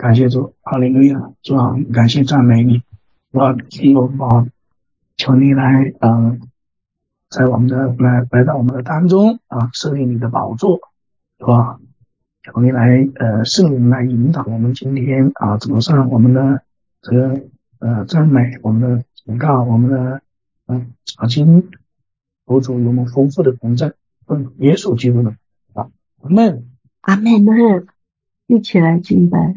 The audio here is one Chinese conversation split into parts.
感谢主，哈利路亚，主啊，感谢赞美你，主啊，求你来，在我们的来到我们的当中啊，设立你的宝座，是吧？求你来，圣灵来引导我们今天啊，走上我们的这个赞美，我们的祷告，我们的查经，求主有我们丰富的同在，耶稣基督的啊，阿门。 阿门。一起来敬拜。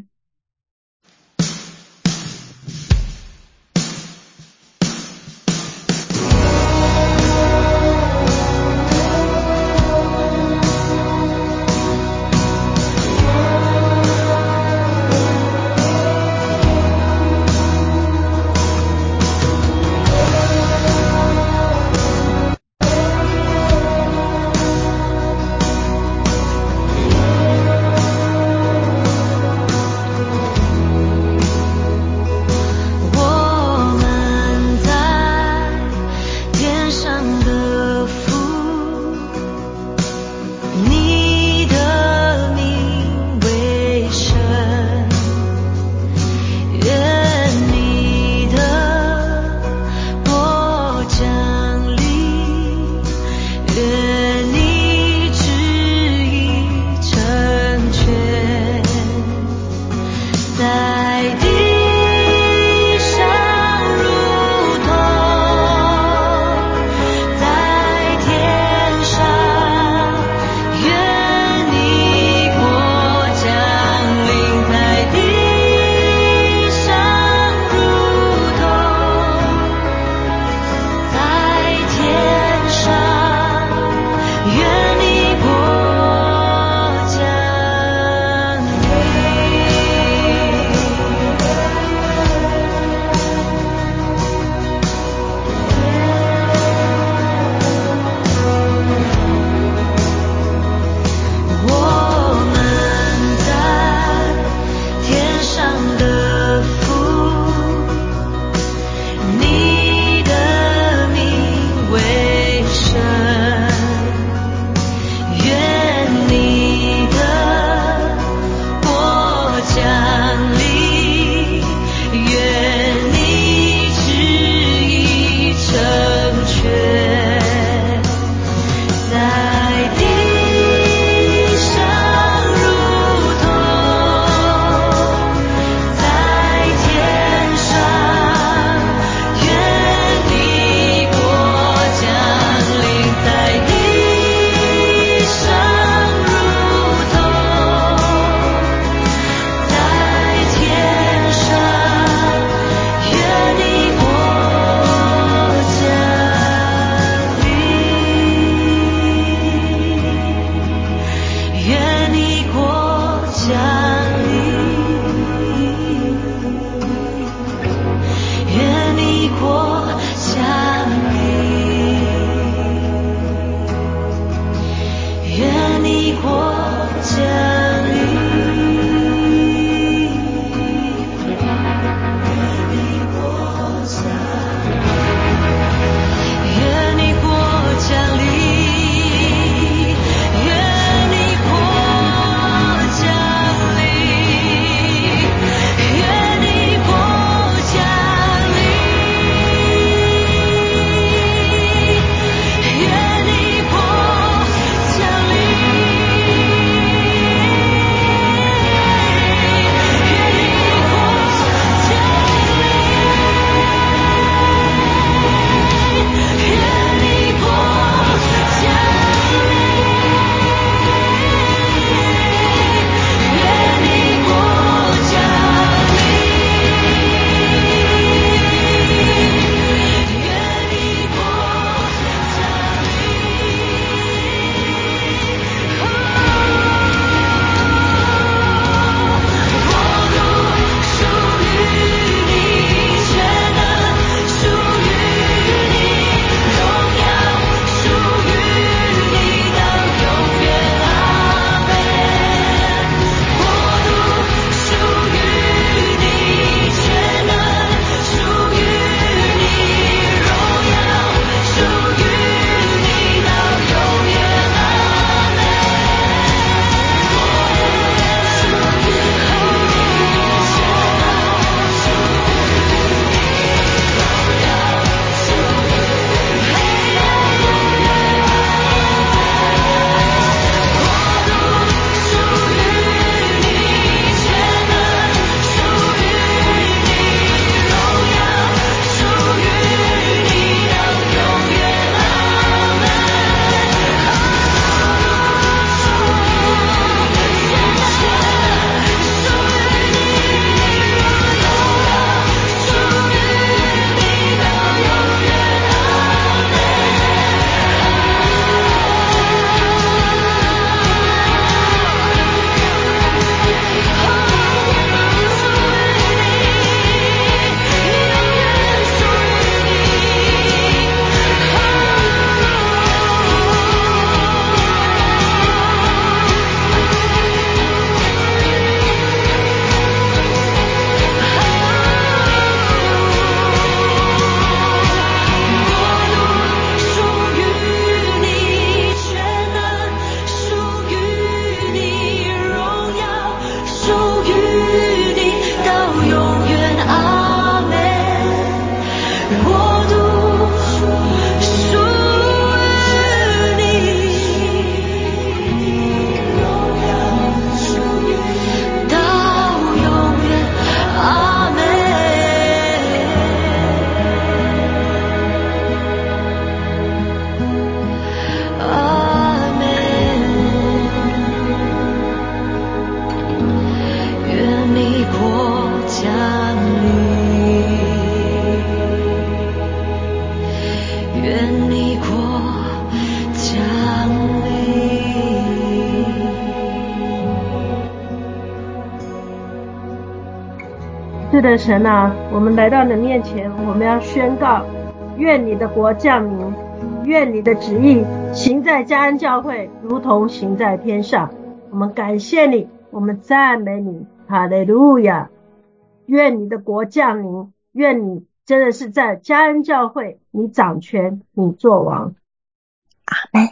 是的，神啊，我们来到你的面前，我们要宣告，愿你的国降临，愿你的旨意行在嘉恩教会，如同行在天上。我们感谢你，我们赞美你，哈利路亚！愿你的国降临，愿你真的是在嘉恩教会，你掌权，你作王。 阿们。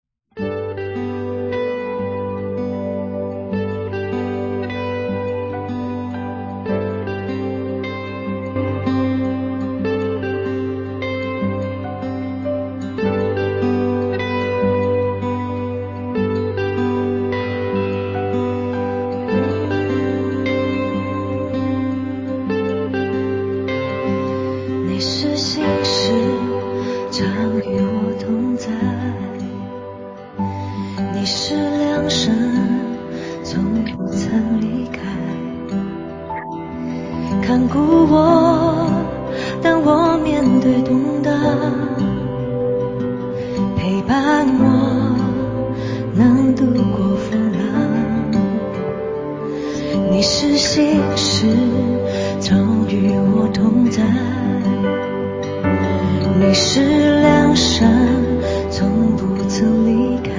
你是信实，常与我同在。你是良神，从不曾离开。看顾我，当我面对动荡，陪伴我，能度过风浪。你是信实，常与我同在。你是良善，从不曾离开。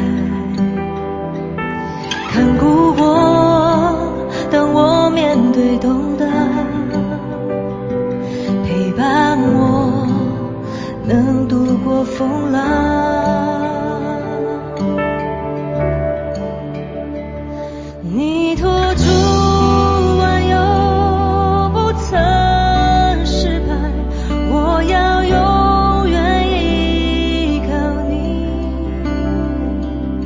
看顾我，当我面对动荡，陪伴我，能度过风浪。你托住万有，不曾失败，我要永远依靠你。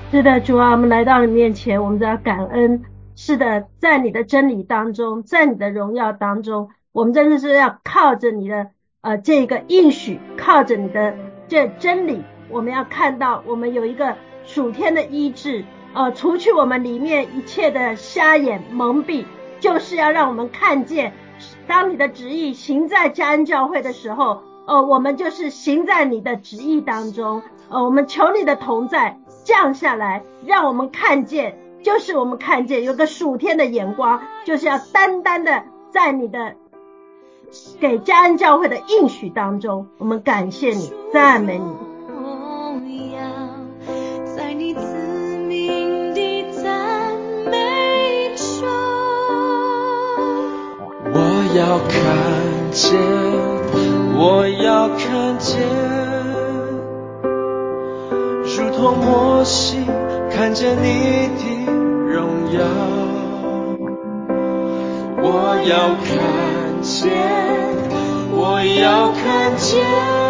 是的，主啊，我们来到你面前，我们都要感恩。是的，在你的真理当中，在你的荣耀当中，我们真的是要靠着你的这个应许，靠着你的这真理，我们要看到我们有一个属天的医治，除去我们里面一切的瞎眼蒙蔽，就是要让我们看见，当你的旨意行在嘉恩教会的时候，我们就是行在你的旨意当中，我们求你的同在降下来，让我们看见，就是我们看见有个属天的眼光，就是要单单的在你的给嘉恩教会的应许当中，我们感谢你，赞美你。 在你赐名的赞美中， 我要看见，我要看见，如同摩西看见你的荣耀。我要看见，我要看见，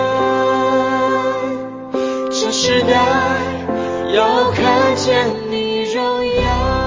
这时代要看见你荣耀。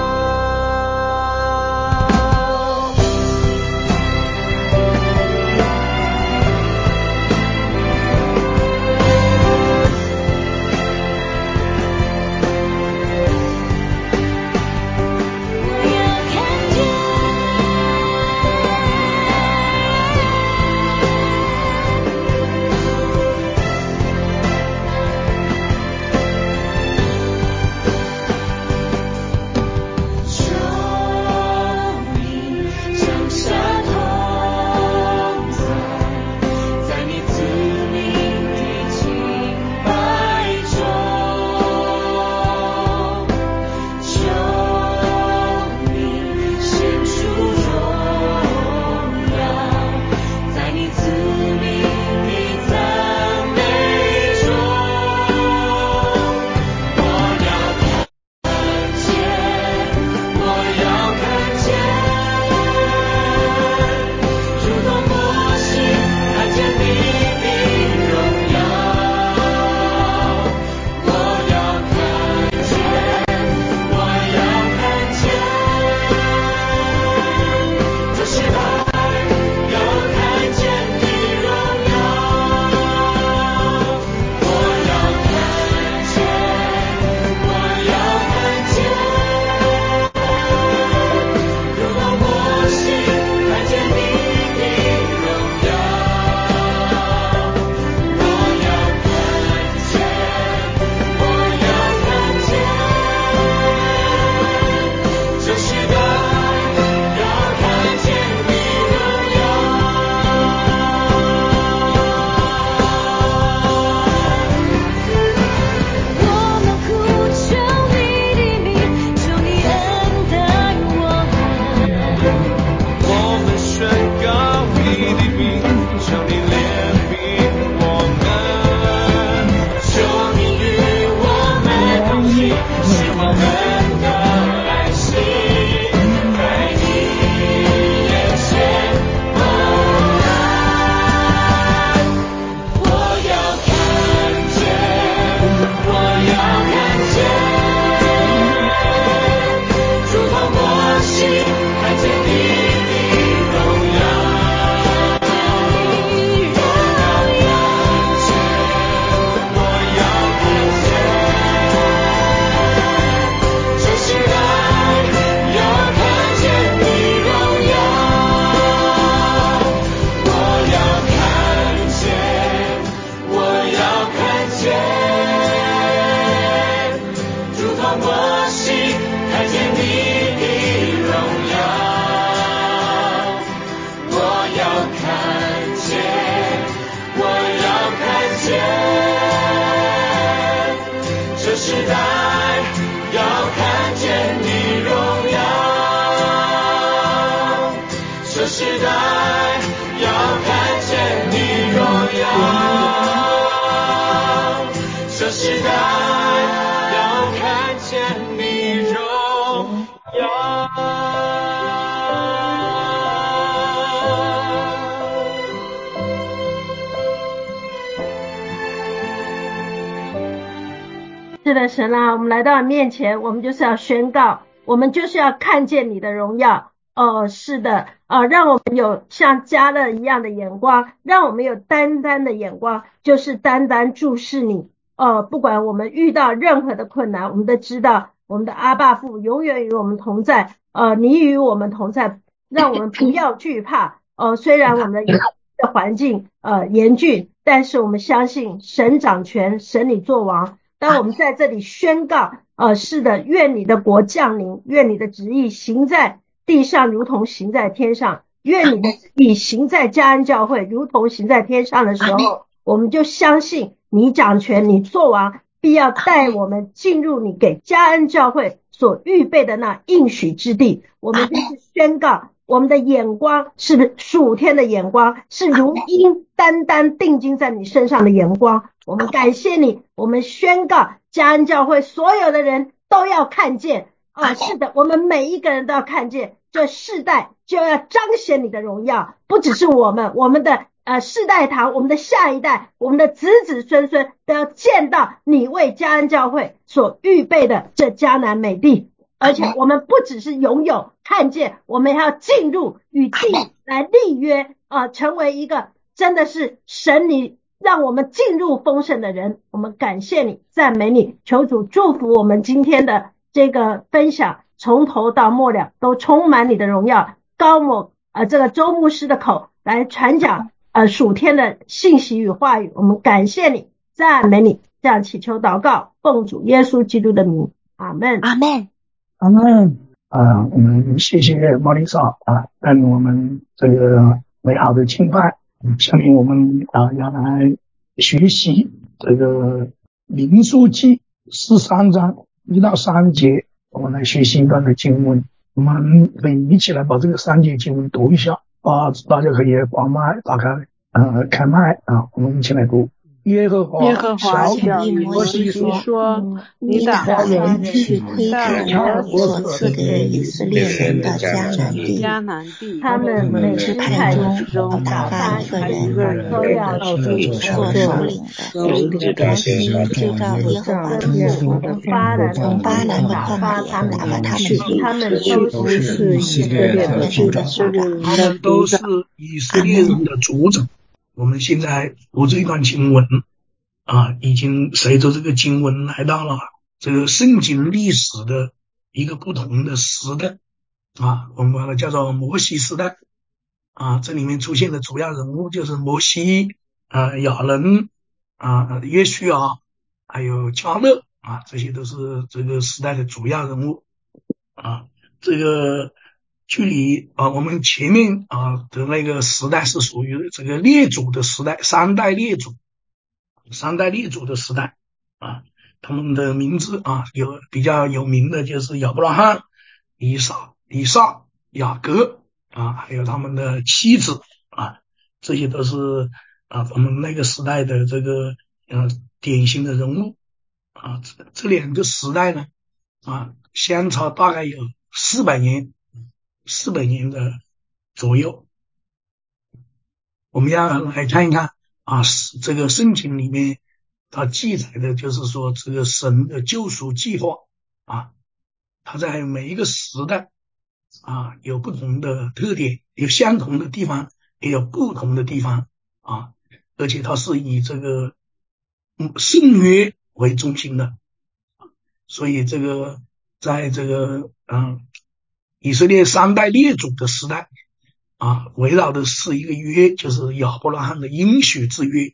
是的，神啊，我们来到你面前，我们就是要宣告，我们就是要看见你的荣耀。是的，让我们有像迦勒一样的眼光，让我们有单单的眼光，就是单单注视你。不管我们遇到任何的困难，我们都知道我们的阿爸父永远与我们同在。你与我们同在，让我们不要惧怕。虽然我们的环境严峻，但是我们相信神掌权，神你作王。当我们在这里宣告，是的，愿你的国降临，愿你的旨意行在地上，如同行在天上。愿你的旨意行在嘉恩教会，如同行在天上的时候，我们就相信你掌权，你作王，必要带我们进入你给嘉恩教会所预备的那应许之地。我们就是宣告，我们的眼光是属天的眼光，是如鹰单单定睛在你身上的眼光。我们感谢你，我们宣告嘉恩教会所有的人都要看见。是的，我们每一个人都要看见，这世代就要彰显你的荣耀，不只是我们的世代堂，我们的下一代，我们的子子孙孙都要见到你为嘉恩教会所预备的这迦南美地。而且我们不只是拥有看见，我们还要进入与地来立约，成为一个真的是神你让我们进入丰盛的人。我们感谢你，赞美你，求主祝福我们今天的这个分享，从头到末了都充满你的荣耀。高某这个周牧师的口来传讲属天的信息与话语，我们感谢你，赞美你，这样祈求祷告，奉主耶稣基督的名，阿们， 阿们， 阿们。我们谢谢毛林嫂带领我们这个美好的敬拜。下面我们要来学习这个民数记13章1到3节，我们来学习一段的经文。我们可以一起来把这个3节经文读一下大家可以把麦打开开麦我们一起来读。耶和华小谕摩西说，你打发人去窥探我所赐给以色列人的迦南地， 他们每支派中要打发一个人，都要去做首领的。摩西就照耶和华的吩咐，从巴兰的旷野打发他们去，他们都是以色列人的族长。 他们都是以色列人的族长。我们现在读这一段经文已经随着这个经文来到了这个圣经历史的一个不同的时代我们把它叫做摩西时代这里面出现的主要人物就是摩西亚伦约书亚还有迦勒这些都是这个时代的主要人物这个距离我们前面的那个时代是属于这个列祖的时代，三代列祖的时代他们的名字有比较有名的就是亚伯拉罕、以撒、雅各还有他们的妻子这些都是我们那个时代的这个典型的人物这两个时代呢相差大概有400年的左右。我们要来看一看这个圣经里面它记载的就是说这个神的救赎计划它在每一个时代有不同的特点，有相同的地方，也有不同的地方而且它是以这个圣约为中心的，所以这个在这个以色列三代列祖的时代围绕的是一个约，就是亚伯拉罕的应许之约。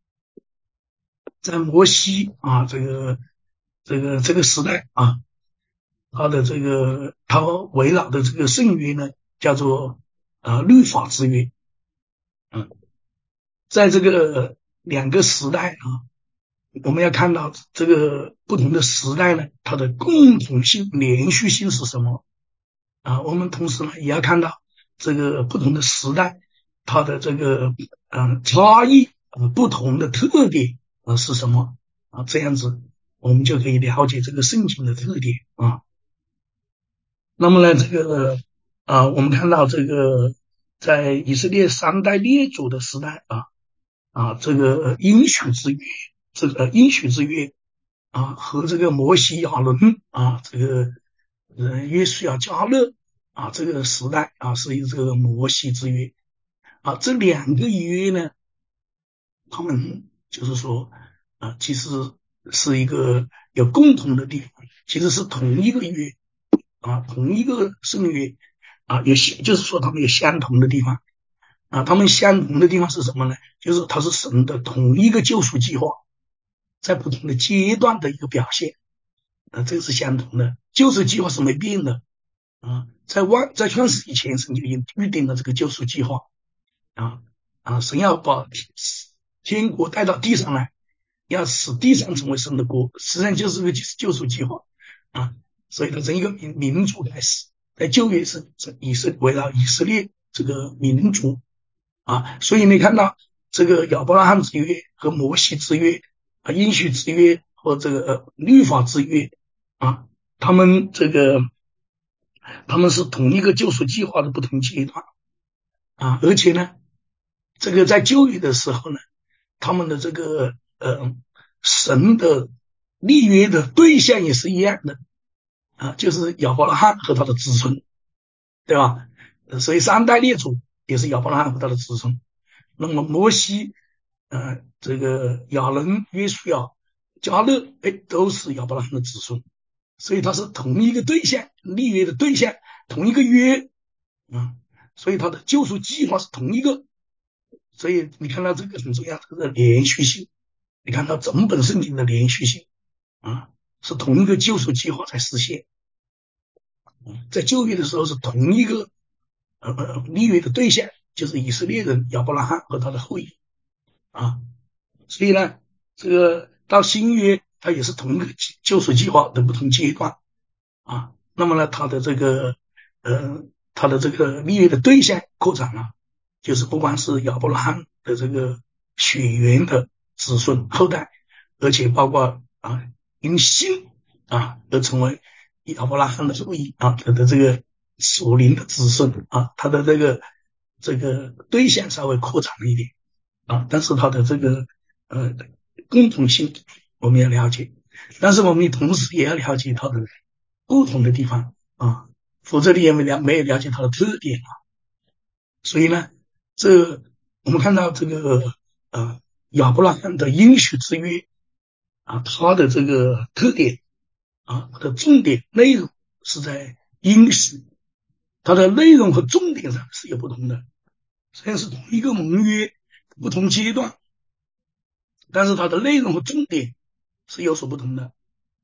在摩西这个时代他的这个他围绕的这个圣约呢叫做律法之约。在这个两个时代我们要看到这个不同的时代呢它的共同性连续性是什么我们同时呢也要看到这个不同的时代它的这个差异不同的特点是什么这样子我们就可以了解这个圣经的特点那么呢这个我们看到这个在以色列三代列祖的时代这个应许之约和这个摩西亚伦这个约书亚迦勒这个时代是这个摩西之约这两个约呢，他们就是说其实是一个有共同的地方，其实是同一个约同一个圣约就是说他们有相同的地方他们相同的地方是什么呢？就是它是神的同一个救赎计划，在不同的阶段的一个表现这个是相同的。救赎计划是没变的在创世以前，神就已经预定了这个救赎计划神要把天国带到地上来，要使地上成为神的国，实际上就是个救赎计划所以它从一个民族开始，在旧约是围绕以色列这个民族所以你看到这个亚伯拉罕之约和摩西之约应许之约和这个律法之约他们是同一个救赎计划的不同阶段而且呢，这个在旧约的时候呢，他们的这个神的立约的对象也是一样的就是亚伯拉罕和他的子孙，对吧？所以三代列祖也是亚伯拉罕和他的子孙。那么摩西这个亚伦、约书亚、迦勒都是亚伯拉罕的子孙，所以他是同一个对象，立约的对象，同一个约所以他的救赎计划是同一个。所以你看到这个很重要，这个连续性，你看到整本圣经的连续性是同一个救赎计划在实现在旧约的时候是同一个立约的对象，就是以色列人亚伯拉罕和他的后裔所以呢，这个到新约它也是同一个救赎计划的不同阶段那么呢，它的这个立约的对象扩展了，就是不光是亚伯拉罕的这个血缘的子孙后代，而且包括因信而成为亚伯拉罕的后裔他的这个属灵的子孙他的这个对象稍微扩展了一点但是他的这个共同性我们要了解，但是我们同时也要了解他的不同的地方否则你也没有了解它的特点所以呢，我们看到这个亚伯拉罕的应许之约它的这个特点它的重点内容是在应许，它的内容和重点上是有不同的，虽然是同一个盟约不同阶段，但是它的内容和重点是有所不同的，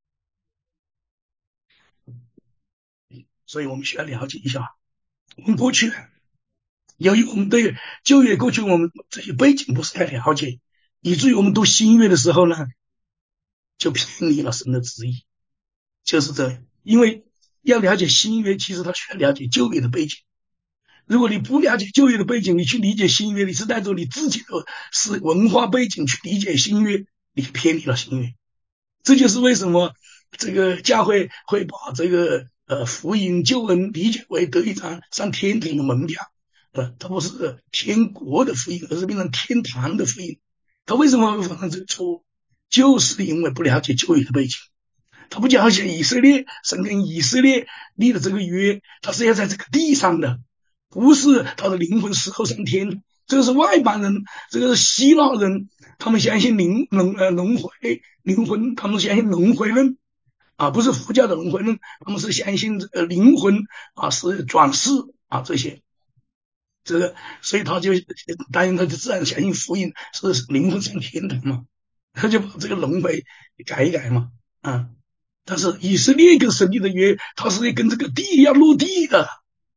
所以我们需要了解一下我们过去由于我们对旧约过去我们这些背景不是太了解，以至于我们读新约的时候呢就偏离了神的旨意，就是这样。因为要了解新约，其实他需要了解旧约的背景，如果你不了解旧约的背景，你去理解新约，你是带着你自己的文化背景去理解新约，你就偏离了新约。这就是为什么这个教会会把这个福音救恩理解为得一张上天堂的门票它不是天国的福音，而是变成天堂的福音。他为什么会犯这个错误？就是因为不了解旧约的背景，他不了解以色列神跟以色列立的这个约，他是要在这个地上的，不是他的灵魂死后上天。这个是外邦人，这个是希腊人，他们相信轮回灵魂，他们相信轮回论不是佛教的轮回论，他们是相信灵魂是转世这些所以他就当然他就自然相信福音是灵魂上天堂嘛，他就把这个轮回改一改嘛但是以色列跟神立的约，他是跟这个地要落地的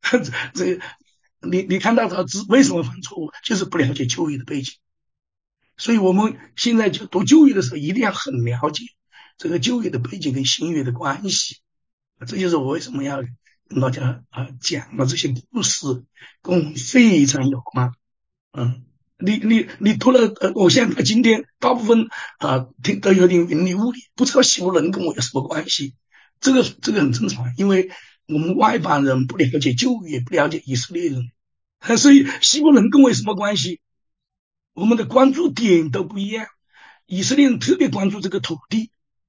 你看到他为什么犯错误，就是不了解旧约的背景。所以我们现在就读旧约的时候一定要很了解这个旧约的背景跟新约的关系，这就是我为什么要跟大家讲的这些故事跟我们非常有关你读了我现在今天大部分听得有点云里雾里，不知道希伯伦跟我有什么关系，这个很正常，因为我们外邦人不了解旧约，不了解以色列人所以希伯伦跟我有什么关系，我们的关注点都不一样。以色列人特别关注这个土地，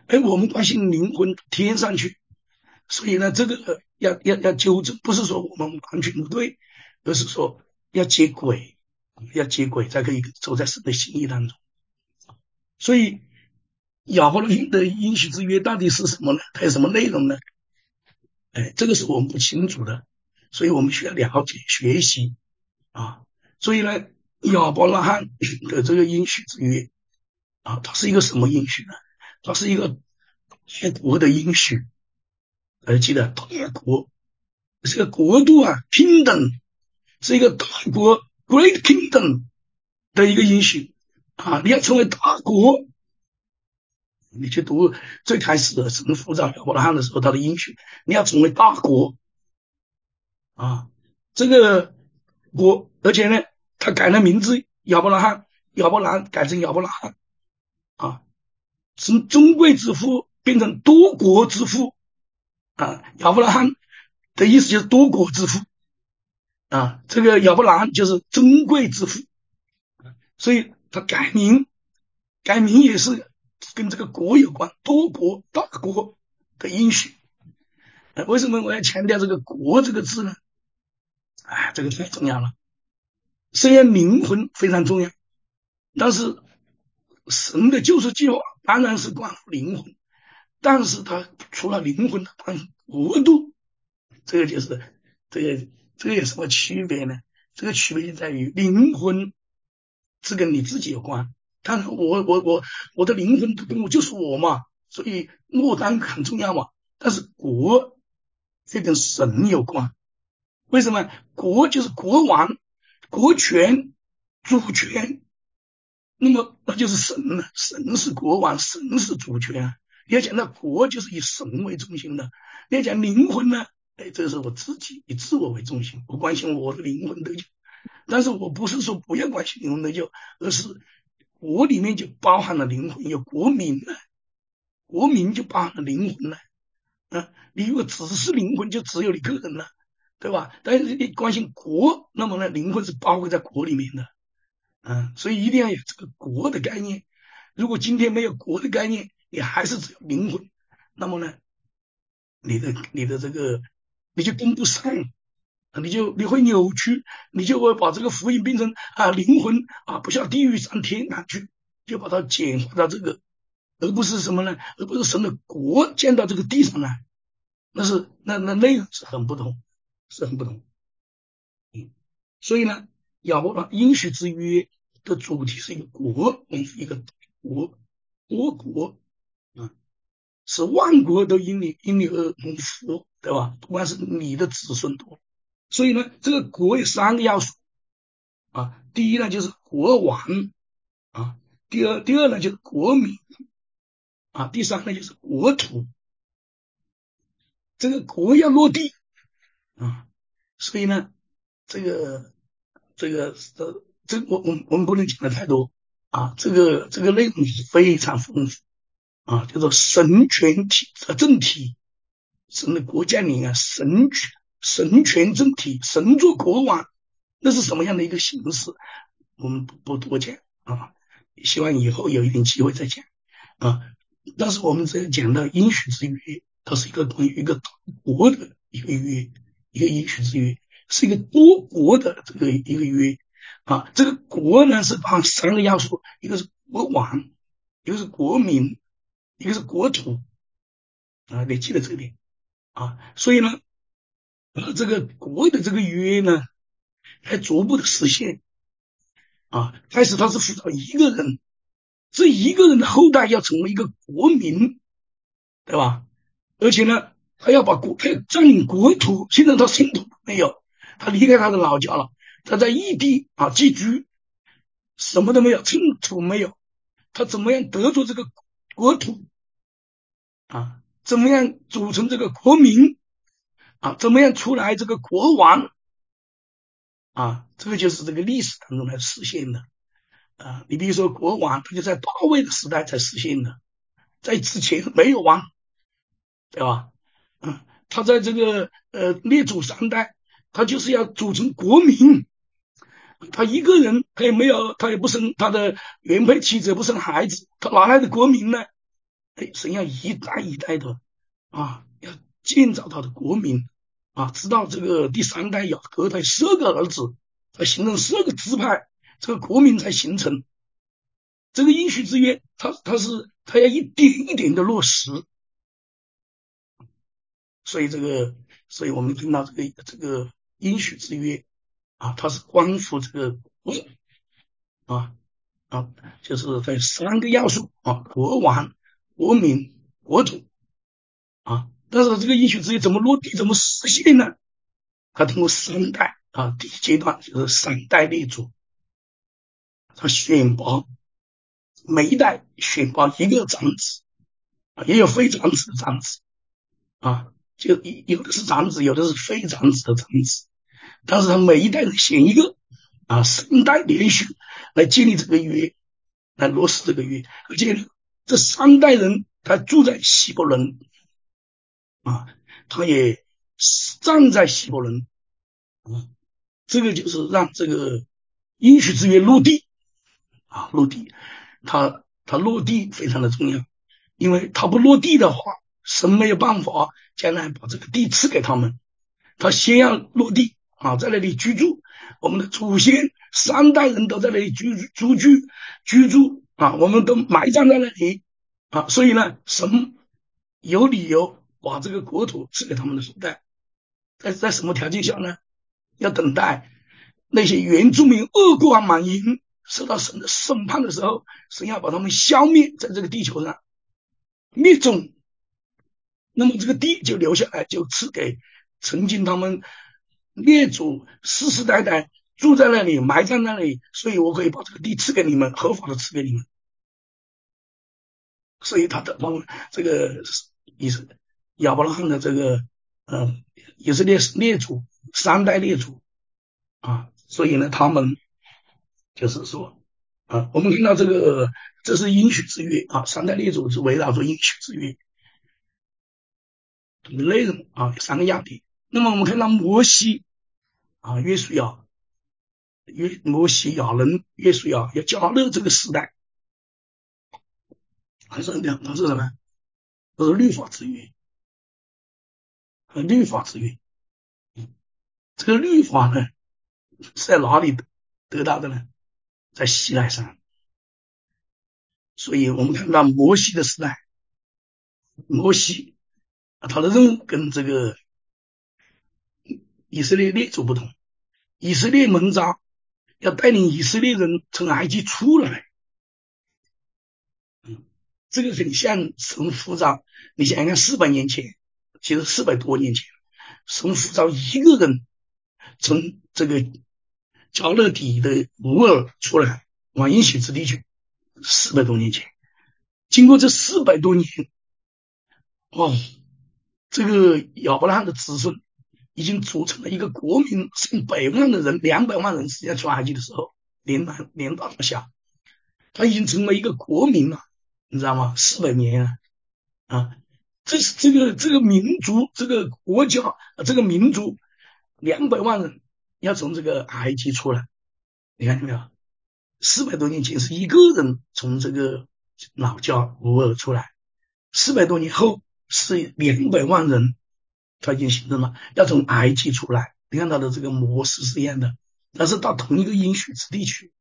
我们关心灵魂天上去，所以呢，这个要纠正，不是说我们完全不对，而是说要接轨，才可以走在神的心意当中。所以亚伯拉罕的应许之约到底是什么呢？它有什么内容呢？这个是我们不清楚的，所以我们需要了解学习啊。所以呢，亚伯拉罕的这个应许之约啊，它是一个什么应许呢？它是一个大国的应许。记得大国是个国度啊 ，kingdom 是一个大国 ，great kingdom 的一个应许啊。你要成为大国，你去读最开始的神呼召亚伯拉罕的时候，他的应许，你要成为大国啊。这个国，而且呢，他改了名字，亚伯兰改成亚伯拉罕啊，从尊贵之父变成多国之父啊。亚伯拉罕的意思就是多国之父啊，这个亚伯兰就是尊贵之父，所以他改名也是跟这个国有关，多国大国的应许。为什么我要强调这个国这个字呢？这个太重要了。虽然灵魂非常重要，但是神的救赎计划当然是关乎灵魂，但是他除了灵魂，他关乎国度。这个就是这个有什么区别呢？这个区别就在于灵魂是跟你自己有关，但是我的灵魂跟我就是我嘛，所以我当然很重要嘛。但是国这跟神有关，为什么？国就是国王、国权、主权，那么那就是神了。神是国王，神是主权啊。你要讲到国，就是以神为中心的；你要讲灵魂呢，这是我自己以自我为中心，我关心我的灵魂得救。但是我不是说不要关心灵魂得救，而是国里面就包含了灵魂，有国民了，国民就包含了灵魂了。你如果只是灵魂，就只有你个人了，对吧？但是你关心国，那么呢，灵魂是包括在国里面的。所以一定要有这个国的概念。如果今天没有国的概念，你还是只有灵魂，那么呢，你的这个你就跟不上，你会扭曲，你就会把这个福音变成灵魂不像地狱上天堂去，就把它简化到这个，而不是什么呢？而不是神的国降到这个地上来，那内容是很不同，所以呢，亚伯拉罕应许之约的主题是一个国，一个国，多国是万国都因你而蒙福，对吧？不管是你的子孙多。所以呢，这个国有三个要素第一呢就是国王第二呢就是国民第三呢就是国土。这个国要落地所以呢，这个我们不能讲的太多这个内容非常丰富叫做神权体政体，神的国降临神权政体，神做国王，那是什么样的一个形式？我们不多讲希望以后有一点机会再讲但是我们只要讲到应许之约，它是一个关于一个大国的一个约，一个应许之约，是一个多国的这个一个约这个国呢是包含三个要素，一个是国王，一个是国民，一个是国土你记得这点所以呢这个国的这个约呢还逐步的实现开始他是辅导一个人，这一个人的后代要成为一个国民，对吧？而且呢他要占领国土，现在他领土没有，他离开他的老家了，他在异地寄居，什么都没有，领土没有，他怎么样得着这个国土怎么样组成这个国民怎么样出来这个国王这个就是这个历史当中来实现的你比如说国王，他就在大卫的时代才实现的，在之前没有王，对吧？他在这个列祖三代，他就是要组成国民，他一个人他也不生他的原配妻子，也不生孩子，他哪来的国民呢？ 神要一代一代的要建造他的国民直到这个第3代雅各他12个儿子，他形成12个支派，这个国民才形成。这个应许之约，他要一点一点的落实。所以我们听到这个应许之约它是关乎这个就是在3个要素国王、国民、国土但是这个应许之约怎么落地，怎么实现呢？他通过3代第一阶段就是3代列祖，他选拔每一代选拔一个长子也有非长子的长子就有的是长子，有的是非长子的长子，但是他每一代人选一个3代连续来建立这个约，来落实这个约，而且这3代人他住在希伯伦他也站在希伯伦这个就是让这个应许之约落地落地，它落地非常的重要，因为它不落地的话，神没有办法将来把这个地赐给他们，他先要落地在那里居住。我们的祖先3代人都在那里居住我们都埋葬在那里所以呢，神有理由把这个国土赐给他们的后代。在什么条件下呢？要等待那些原住民恶贯满盈受到神的审判的时候，神要把他们消灭在这个地球上，灭种，那么这个地就留下来，就赐给曾经他们列祖世世代代住在那里埋在那里，所以我可以把这个地赐给你们，合法的赐给你们。所以他这个亚伯拉罕的这个以色列列祖3代列祖所以呢他们就是说我们看到这是应许之约3代列祖是围绕着应许之约的内容有3个要点。那么我们看到摩西约书亚摩西亚伦约书亚要加勒这个时代，它是什么？这是律法之约和律法之约。这个律法呢是在哪里得到的呢？在西奈山。所以我们看到摩西的时代，摩西他的任务跟这个以色列列祖不同。以色列蒙召要带领以色列人从埃及出来，这个很像神呼召。你想想看，400年前，其实400多年前，神呼召一个人从这个迦勒底的乌尔出来往应许之地去，400多年前。经过这400多年这个亚伯拉罕的子孙已经组成了一个国民，100万的人，200万人实际上出埃及的时候连大带小，他已经成为一个国民了，你知道吗？400年这是这个民族，这个国家，这个民族200万人要从这个埃及出来，你看见没有？400多年前是一个人从这个老家乌尔出来，400多年后是200万人，他已经形成了要从埃及出来。你看他的这个模式是一样的，但是到同一个应许之地去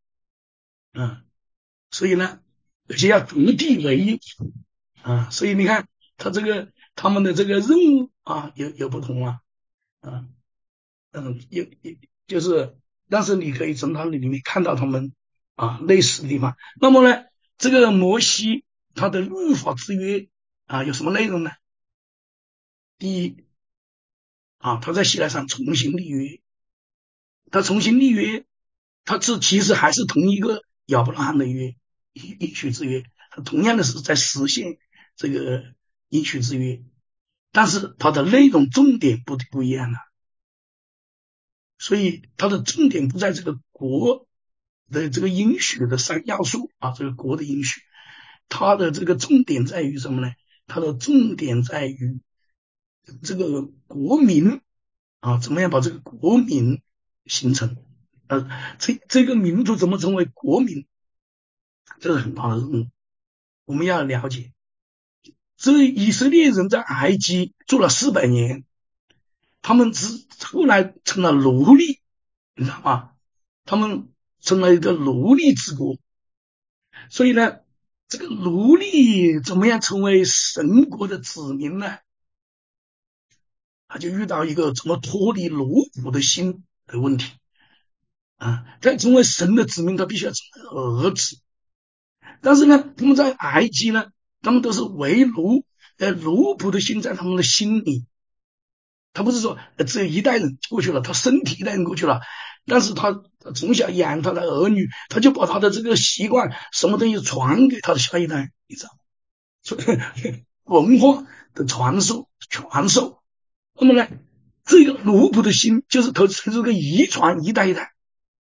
所以呢，而且要独地为业所以你看他们的这个任务有不同就是，但是你可以从他里面看到他们类似的地方。那么呢，这个摩西他的律法之约有什么内容呢？第一他在西奈山重新立约，他重新立约，他其实还是同一个亚伯拉罕的约，应许之约，他同样的是在实现这个应许之约，但是它的内容重点不一样了。所以它的重点不在这个国的这个应许的3要素这个国的应许，它的这个重点在于什么呢？它的重点在于这个国民怎么样把这个国民形成这个民族怎么成为国民，这是很大的任务。我们要了解所以以色列人在埃及住了400年，他们后来成了奴隶，你知道吗？他们成了一个奴隶之国。所以呢，这个奴隶怎么样成为神国的子民呢？他就遇到一个怎么脱离奴仆的心的问题啊！在成为神的子民，他必须要成为儿子。但是呢，他们在埃及呢，他们都是为奴，奴仆的心在他们的心里。他不是说只有一代人过去了，他身体一代人过去了，但是他从小养他的儿女，他就把他的这个习惯什么东西传给他的下一代，你知道吗？所以文化的传授。那么呢，这个奴仆的心就是它是这个遗传一代一代。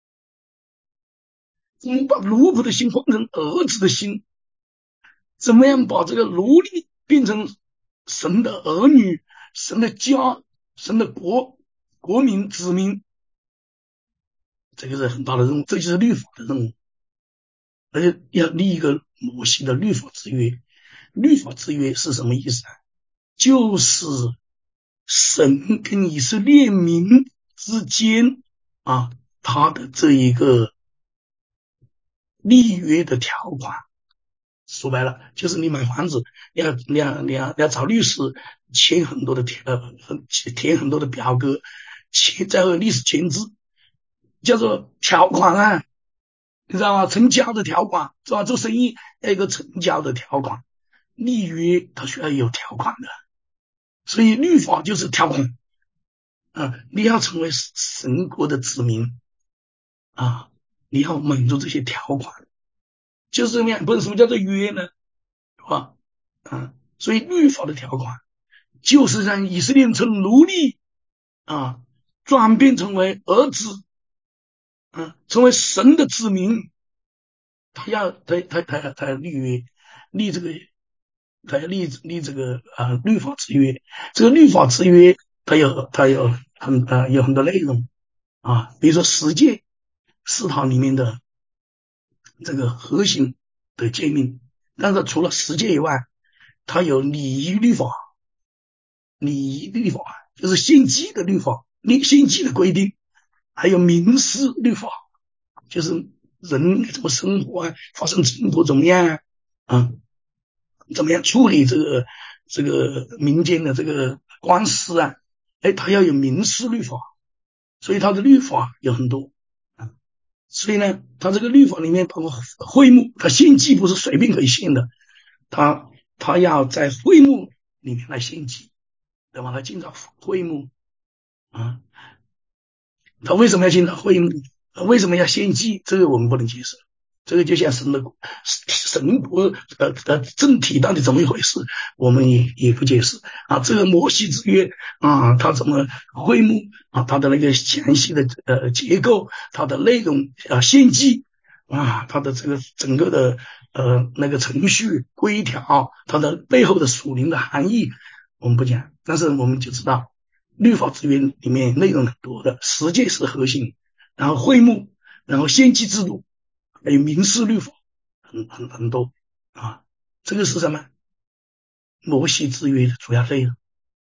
我们把奴仆的心换成儿子的心，怎么样把这个奴隶变成神的儿女、神的家、神的国民子民？这个是很大的任务，这就是律法的任务。而且要立一个摩西的律法之约。律法之约是什么意思呢？就是神跟以色列民之间他的这一个立约的条款。说白了，就是你买房子，你要找律师填很多的表格，再和律师签字，叫做条款啊，你知道吗？成交的条款是吧？做生意要有一个成交的条款，立约它需要有条款的，所以律法就是条款你要成为神国的子民你要满足这些条款，就是这样。不是什么叫做约呢？是吧？所以律法的条款就是让以色列人从奴隶转变成为儿子成为神的子民。他要立约，立这个，他要立这个律法之约。这个律法之约，它有很多内容比如说十诫是它里面的这个核心的诫命。但是除了十诫以外，它有礼仪律法就是献祭的律法，献祭的规定，还有民事律法，就是人怎么生活发生冲突怎么样怎么样处理这个民间的这个官司他要有民事律法，所以他的律法有很多所以呢，他这个律法里面包括会幕，他献祭不是随便可以献的，他要在会幕里面来献祭，对吧？他进到会幕他为什么要进到会幕？为什么要献祭？这个我们不能解释。这个就像神国政体到底怎么一回事，我们也不解释这个摩西之约它怎么会幕它的那个详细的结构，它的内容献祭它的这个整个的那个程序规条，它的背后的属灵的含义我们不讲，但是我们就知道律法之约里面内容很多的，十诫是核心，然后会幕，然后献祭制度，还有民事律法很多这个是什么？摩西之约的主要内容。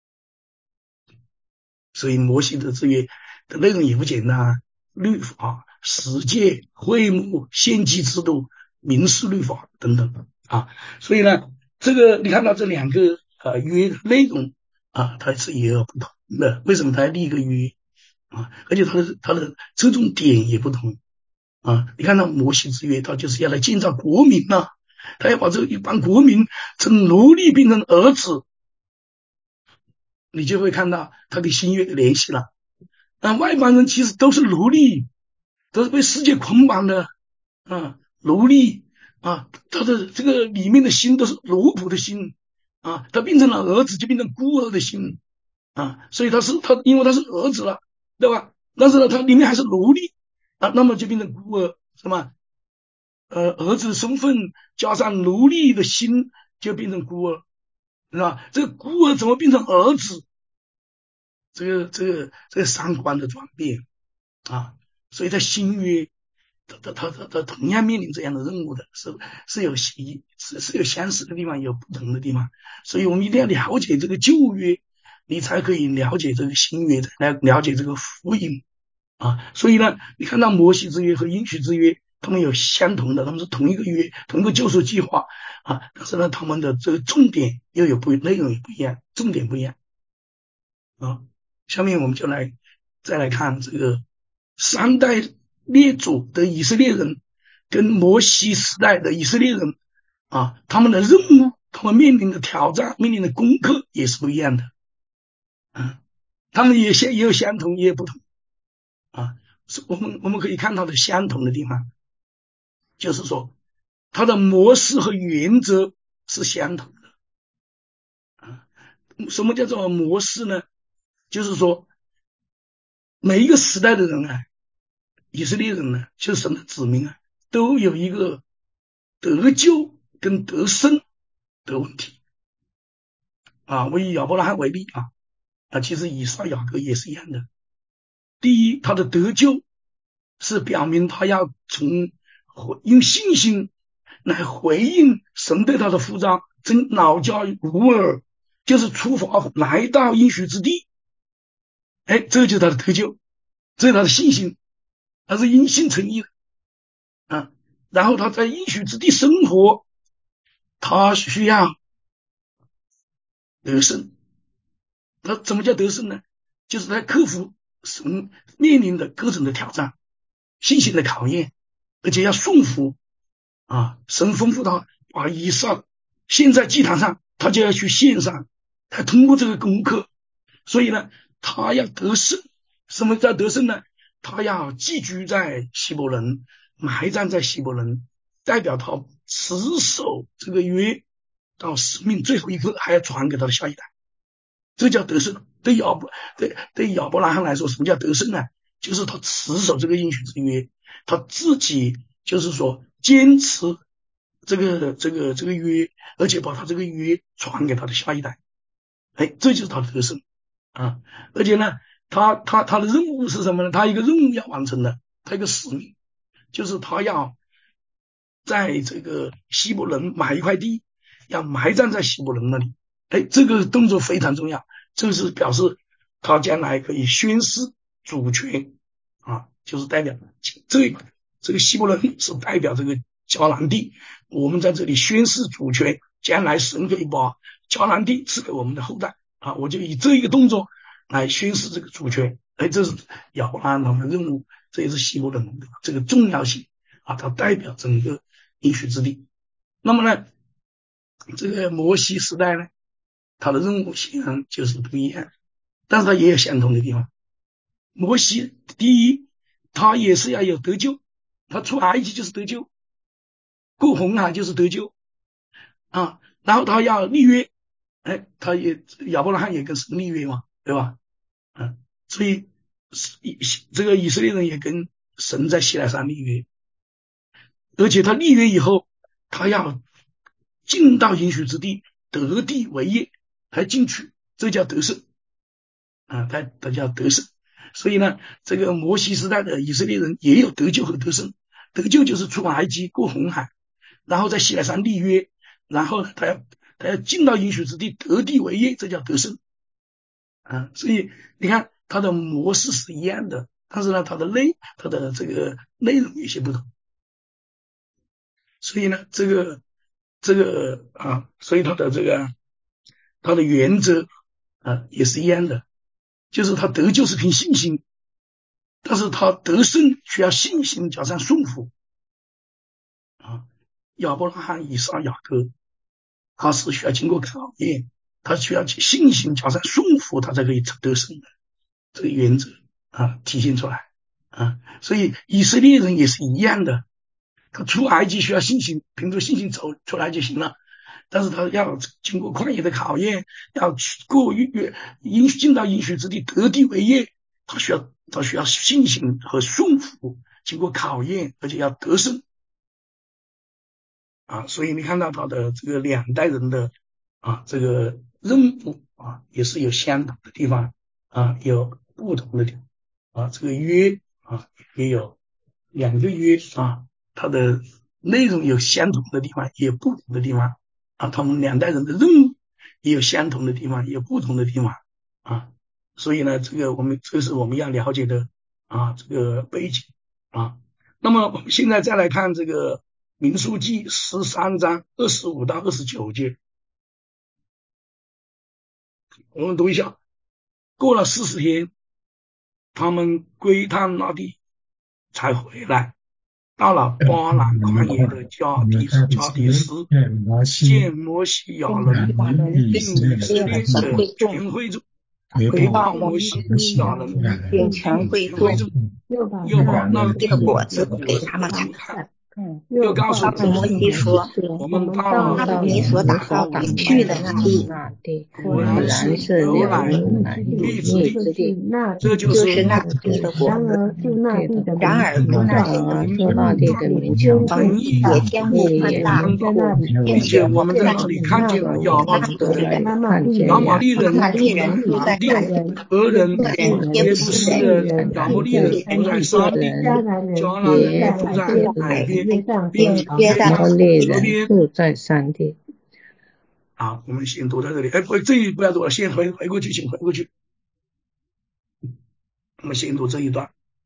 所以摩西的之约的内容也不简单律法、十诫、会幕、献祭制度、民事律法等等所以呢，这个你看到这两个约的内容它是也有不同的。为什么它要立一个约而且它的侧重点也不同你看到摩西之约，它就是要来建造国民他要把这一帮国民从奴隶变成儿子，你就会看到他跟新约的联系了。外邦人其实都是奴隶，都是被世界捆绑的奴隶他的这个里面的心都是奴仆的心他变成了儿子就变成孤儿的心所以他因为他是儿子了，对吧？但是呢，他里面还是奴隶那么就变成孤儿，是吗？儿子的身份加上奴隶的心就变成孤儿，是吧？这个孤儿怎么变成儿子？这个三观的转变所以在新约他同样面临这样的任务的，是有相似的地方，有不同的地方。所以我们一定要了解这个旧约，你才可以了解这个新约，来了解这个福音啊。所以呢，你看到摩西之约和应许之约，他们有相同的，他们是同一个约，同一个救赎计划啊，但是呢，他们的这个重点又有内容也不一样，重点不一样啊。下面我们就再来看这个3代列祖的以色列人跟摩西时代的以色列人啊，他们的任务，他们面临的挑战，面临的功课也是不一样的。他们也有相同，也有不同啊。我们可以看到的相同的地方，就是说它的模式和原则是相同的。什么叫做模式呢？就是说每一个时代的人啊，以色列人呢，就是神的子民啊，都有一个得救跟得胜的问题啊。我以亚伯拉罕为例啊，其实以撒雅各也是一样的。第一，他的得救是表明他要用信心来回应神对他的呼召，真老家无尔，就是出发来到应许之地。这就是他的得救，这是他的信心，他是因信称义的啊。然后他在应许之地生活，他需要得胜。他怎么叫得胜呢？就是在克服神面临的各种的挑战，信心的考验，而且要顺服啊。神吩咐他把以撒献在祭坛上，他就要去献上，他通过这个功课，所以呢，他要得胜。什么叫得胜呢？他要寄居在希伯伦，埋葬在希伯伦，代表他持守这个约到生命最后一刻，还要传给他的下一代，这叫得胜。对亚伯拉罕来说，什么叫得胜呢？就是他持守这个应许之约，他自己就是说坚持这个约，而且把他这个约传给他的下一代，这就是他的得胜啊。而且呢，他的任务是什么呢？他一个任务要完成的，他一个使命，就是他要在这个希伯伦买一块地，要埋葬在希伯伦那里。这个动作非常重要，这是表示他将来可以宣示主权啊，就是代表这个希伯伦是代表这个迦南地，我们在这里宣示主权，将来神可以把迦南地赐给我们的后代啊，我就以这一个动作来宣示这个主权。这是亚伯拉罕的任务，这也是希伯伦的这个重要性啊，它代表整个应许之地。那么呢，这个摩西时代呢，他的任务显然就是不一样，但是他也有相同的地方。摩西第一，他也是要有得救，他出埃及就是得救，过红海就是得救啊。然后他要立约，他也亚伯拉罕也跟神立约嘛，对吧？所以这个以色列人也跟神在西奈山立约，而且他立约以后，他要进到应许之地，得地为业，还进去，这叫得胜啊，他叫得胜。所以呢，这个摩西时代的以色列人也有得救和得胜。得救就是出埃及过红海，然后在西奈山立约，然后他要进到应许之地，得地为业，这叫得胜啊。所以你看他的模式是一样的，但是呢，他的这个内容有些不同。所以呢，这个啊，所以他的原则也是一样的，就是他得救是凭信心，但是他得胜需要信心加上顺服啊。亚伯拉罕、以撒、雅各，他是需要经过考验，他需要信心加上顺服，他才可以得胜的这个原则啊体现出来啊。所以以色列人也是一样的，他出埃及需要信心，凭着信心走出来就行了。但是他要经过旷野的考验，要过进到应许之地，得地为业，他需要信心和顺服，经过考验，而且要得胜啊。所以你看到他的这个两代人的这个任务也是有相同的地方有不同的地方这个约也有两个约啊，它的内容有相同的地方，也有不同的地方啊，他们两代人的任务也有相同的地方，也有不同的地方啊，所以呢，这是我们要了解的啊，这个背景啊。那么我们现在再来看这个民数记13章25到29节，我们读一下。过了40天，他们归探那地才回来，到了巴兰旷野的加迪斯，见摩西亚伦并以色列的全会众，回报摩西亚伦并全会众，又把那结果子给他们看，又告诉摩西说：“我们到了你所打发我们去的那地，果然是牛奶蜜之地，这就是那地的果子。然而住那地的民强邦也坚固宽大，并且我们在那里看见了亚巴族的人、亚玛利人住在山地，俄人、耶布斯人、亚摩利人住在山地，迦南人住在海边，并约旦河边住在山地。” 好，我们先读到这里。不，这一不要读了，先回过去，请回过去。我们先读这一段，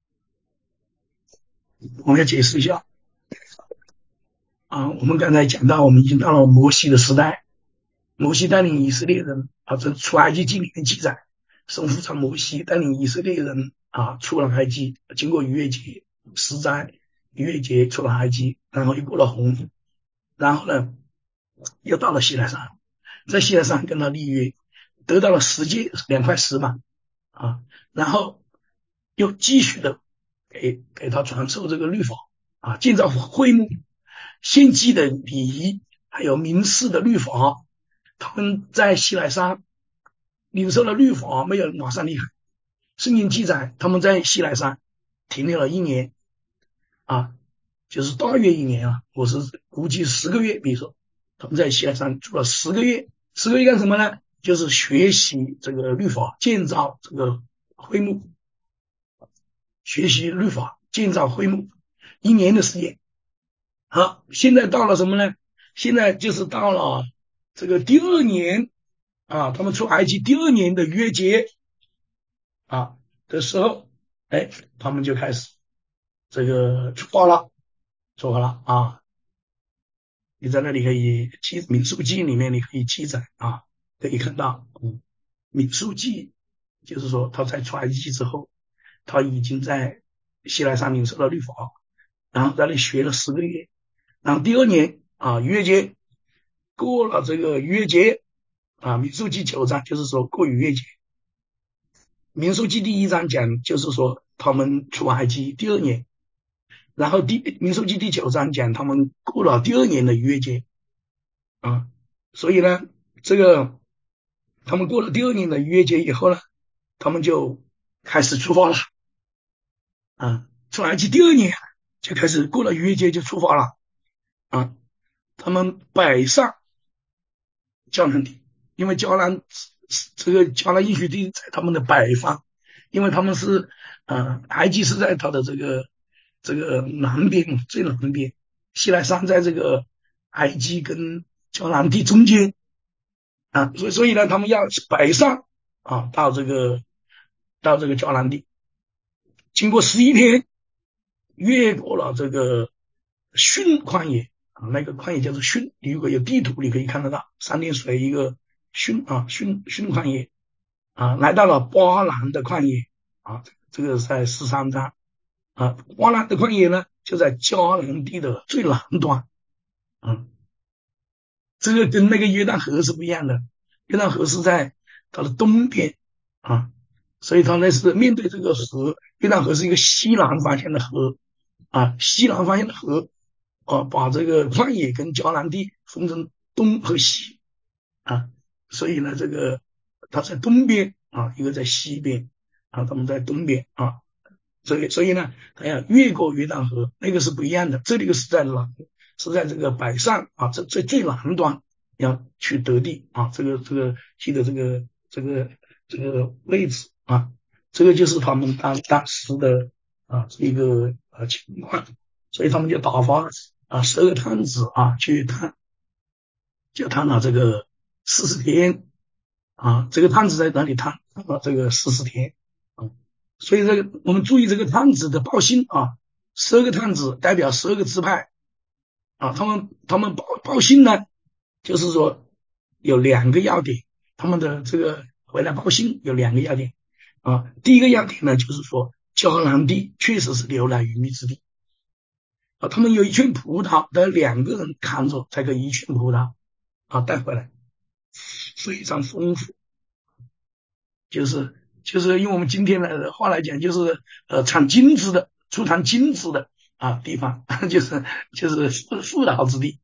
我们要解释一下啊。我们刚才讲到，我们已经到了摩西的时代，摩西带领以色列人啊，这出埃及记里面记载，神父长摩西带领以色列人啊出了埃及，经过逾越节、十灾、逾越节出了埃及，然后又过了红海，然后呢又到了西奈山，在西奈山跟他立约，得到了10诫2块石板啊，然后又继续的给他传授这个律法啊，建造会幕、献祭的礼仪，还有民事的律法。他们在西奈山领受了律法，没有马上离开。圣经记载，他们在西奈山停留了1年啊，就是大约1年啊，我是估计10个月。比如说，他们在西奈山住了10个月，10个月干什么呢？就是学习这个律法，建造这个会幕，学习律法，建造会幕，1年的时间。好，现在到了什么呢？现在就是到了这个第2年啊，他们出埃及第2年的约节啊的时候，他们就开始这个出发了啊。你在那里可以民数记里面你可以记载啊，可以看到，民数记就是说他在出埃及之后，他已经在西奈山领受了律法，然后在那里学了10个月，然后第2年啊逾越节过了这个逾越节啊，民数记9章就是说过逾越节，民数记第1章讲就是说他们出埃及第2年，然后民数记第9章讲他们过了第2年的逾越节啊，所以呢，这个他们过了第2年的逾越节以后呢，他们就开始出发了啊，出埃及第2年就开始过了逾越节就出发了啊，他们北上迦南地，因为迦南应许地在他们的北方，因为他们是埃及是在他的这个南边，最南边，西奈山在这个埃及跟迦南地中间啊，所以呢，他们要北上啊，到这个迦南地，经过11天，越过了这个逊旷野啊，那个旷野叫做逊，你如果有地图你可以看得到，3点水一个逊旷野啊，来到了巴兰的旷野啊，这个在13章啊，巴兰的旷野呢就在迦南地的最南端，这个跟那个约旦河是不一样的，约旦河是在它的东边啊，所以它那是面对这个河，约旦河是一个西南方向的河啊，西南方向的河啊，把这个旷野跟迦南地分成东和西啊，所以呢，这个它在东边啊，一个在西边啊，他们在东边啊，所以呢，它要越过约旦河，那个是不一样的，这里是在南，是在这个北上啊，最南端要去得地啊，这个记得这个位置啊，这个就是他们当时的这个情况，所以他们就打发12个探子去探，就探了这个40天这个探子在哪里探了这个40天所以这个我们注意这个探子的报信12个探子代表12个支派他们报信呢，就是说有2个要点，他们的这个回来报信有2个要点第一个要点呢，就是说迦南地确实是流奶与蜜之地他们有一群葡萄的2个人看着这个一群葡萄带回来，非常丰富，就是用我们今天的话来讲，就是产金子的，出产金子的地方，就是富饶之地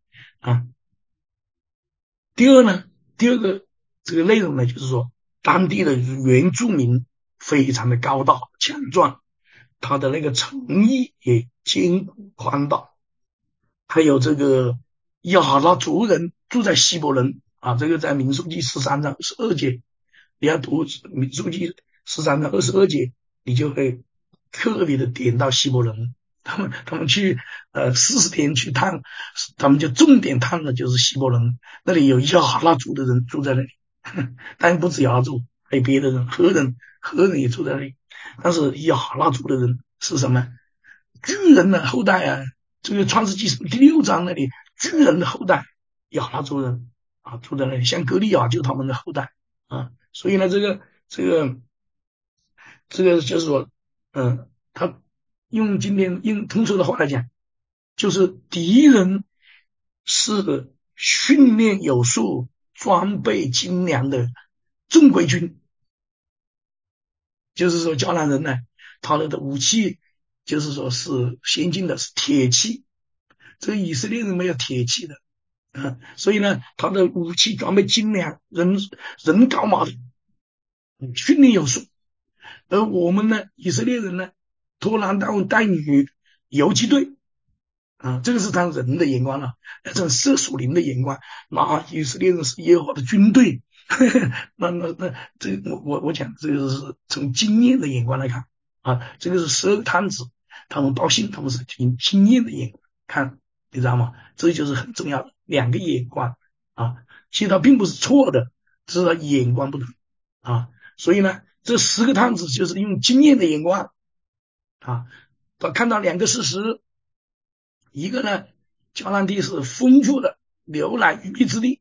第二个这个内容呢，就是说当地的原住民非常的高大强壮，他的那个城邑也坚固宽大，还有这个亚拉族人住在希伯伦这个在民数记13章22节，你要读民数记13章22节，你就会特别的点到希伯伦，他们去40天去探，他们就重点探的就是希伯伦，那里有亚拉族的人住在那里，当然不止亚拉族，还有别的人，何人也住在那里，但是亚拉族的人是什么？巨人的后代这个创世纪第6章那里巨人的后代亚拉族人住在那里，像歌利亚就是他们的后代所以呢这个就是说他用今天用通俗的话来讲，就是敌人是训练有素装备精良的正规军，就是说迦南人呢他的武器就是说是先进的，是铁器，这个以色列人没有铁器的所以呢他的武器装备精良，人高马大，训练有素，而我们呢以色列人呢拖男带女游击队这个是他人的眼光了，这种色属灵的眼光，那以色列人是耶和华的军队那这个我讲这个是从经验的眼光来看这个是12个探子他们报信，他们是凭经验的眼光看，你知道吗？这就是很重要的2个眼光其实他并不是错的，只是他眼光不同所以呢这10个探子就是用经验的眼光他看到2个事实，一个呢迦南地是丰富的牛奶与蜜之地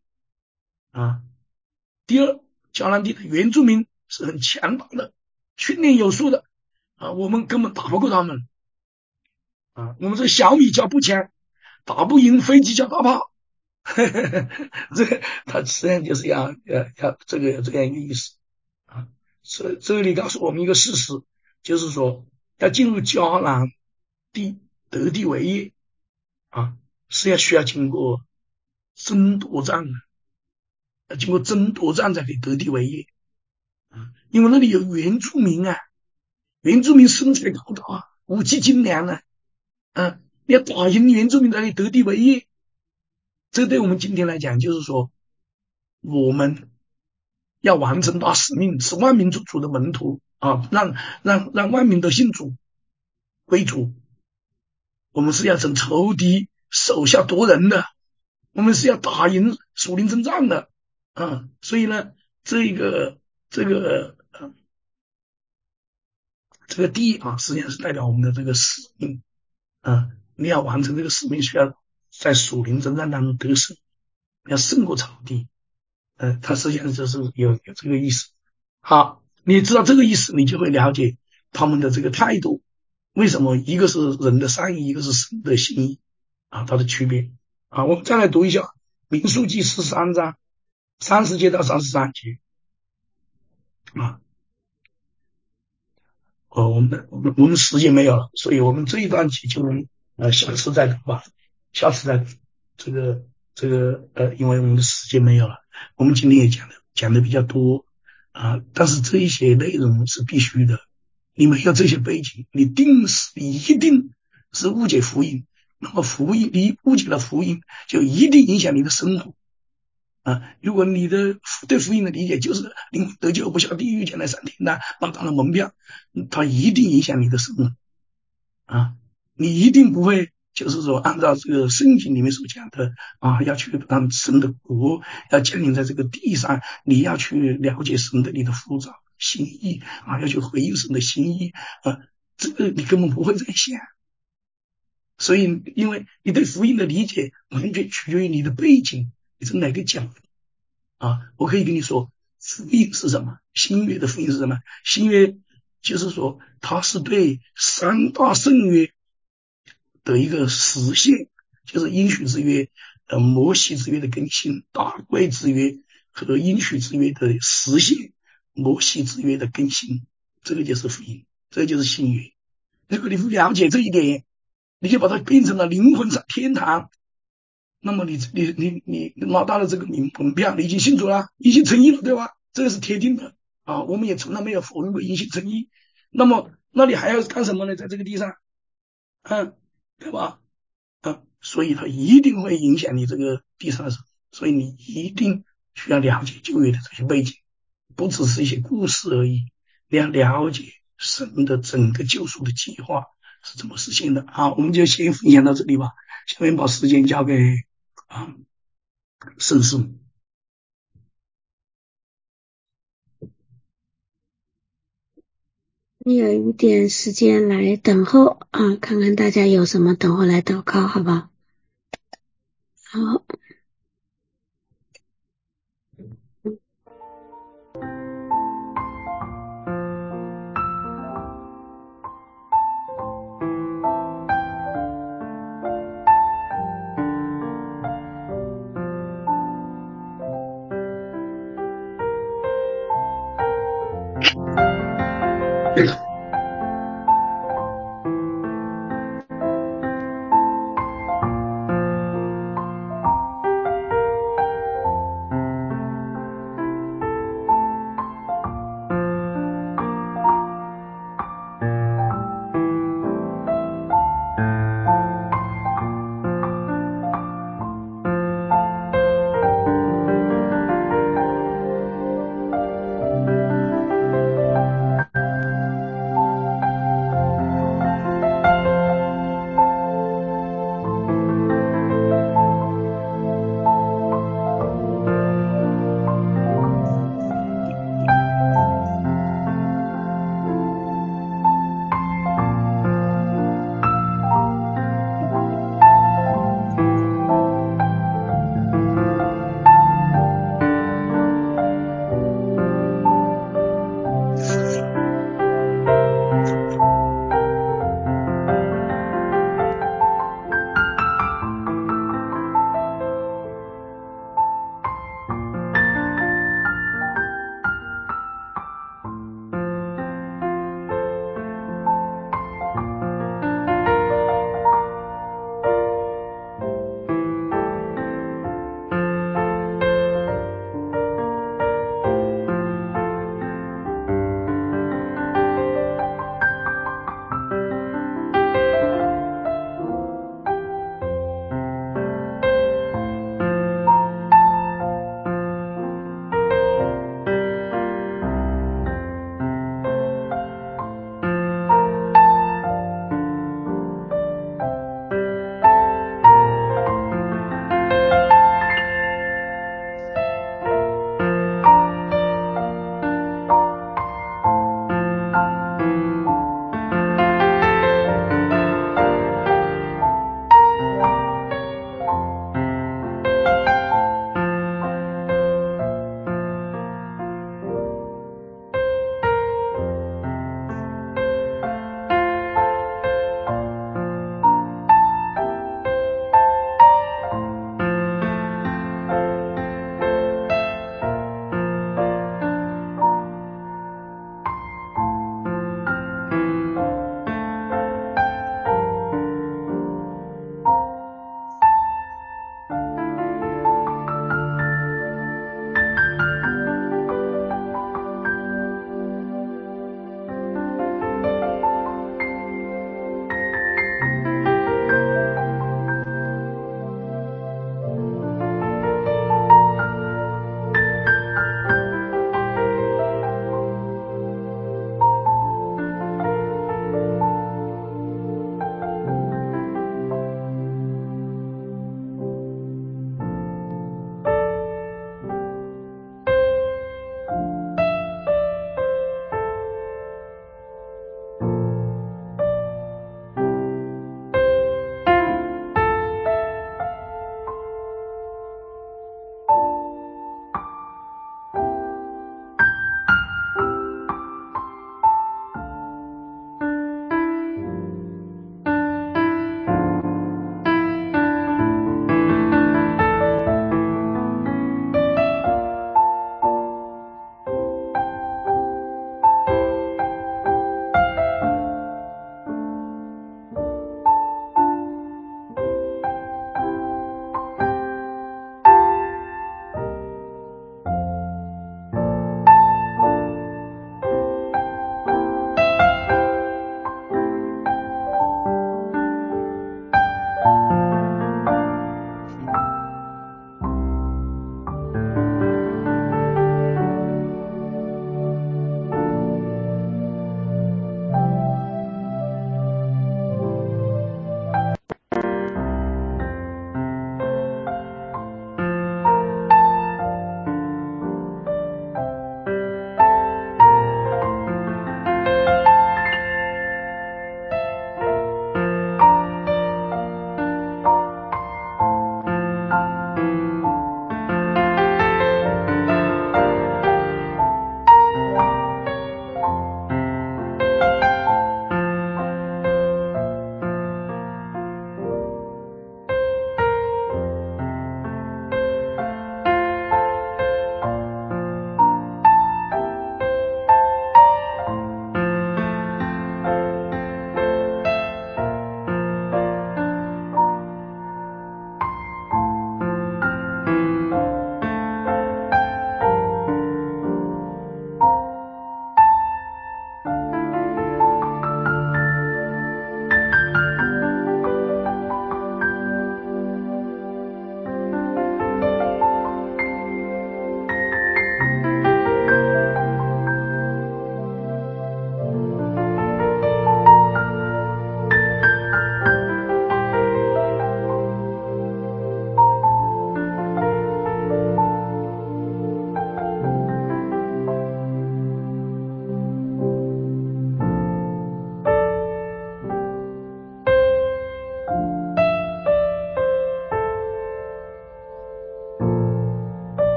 第二迦南地的原住民是很强大的，训练有素的我们根本打不过他们我们这小米加步枪打不赢飞机加大炮这个他实际上就是要这个有这样一个意思这里告诉我们一个事实，就是说要进入迦南地得地为业是需要经过争夺战的，经过争夺战才可以得地为业因为那里有原住民原住民身材高大武器精良你要打赢原住民才可以得地为业，这对我们今天来讲就是说我们要完成大使命，是万民之主的门徒让万民都信主归主，我们是要整仇敌手下夺人的，我们是要打赢属灵征战的所以呢这个地实际上是代表我们的这个使命你要完成这个使命，需要在属灵征战当中得胜，要胜过仇敌它实际上就是有这个意思好，你知道这个意思，你就会了解他们的这个态度，为什么一个是人的善意，一个是神的心意它的区别我们再来读一下民数记13章30节到33节我们时间没有了，所以我们这一段期就下次再读吧，下次再读这个因为我们的时间没有了，我们今天也讲的比较多但是这一些内容是必须的，你没有这些背景，你一定是误解福音，那么你误解了福音，就一定影响你的生活如果你的对福音的理解就是灵魂得救不下地狱将来上天堂拿到了门票，它一定影响你的生活啊，你一定不会就是说按照这个圣经里面所讲的啊，要去让神的国要降临在这个地上，你要去了解神对你的呼召心意啊，要去回应神的心意啊，这个你根本不会这样想。所以因为你对福音的理解完全取决于你的背景，你是哪个角度啊。我可以跟你说，福音是什么？新约的福音是什么？新约就是说它是对三大圣约的一个实现，就是应许之约、摩西之约的更新，大卫之约和应许之约的实现，摩西之约的更新，这个就是福音，这个就是新约。如果你不了解这一点，你就把它变成了灵魂上天堂，那么你拿到了这个门票，你已经信主了，已经成义了，对吧？这个是铁定的啊，我们也从来没有否认过因信成义。那么那你还要干什么呢？在这个地上，对吧？所以它一定会影响你这个地上的生活，所以你一定需要了解旧约的这些背景，不只是一些故事而已，你要了解神的整个救赎的计划是怎么实现的。好，我们就先分享到这里吧，下面把时间交给盛世。 你有一点时间来等候啊，看看大家有什么，等会来祷告，好吧？好。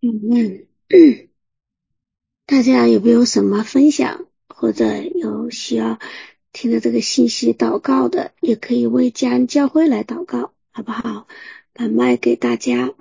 大家有没有什么分享，或者有需要听着这个信息祷告的，也可以为家人教会来祷告，好不好？把麦给大家。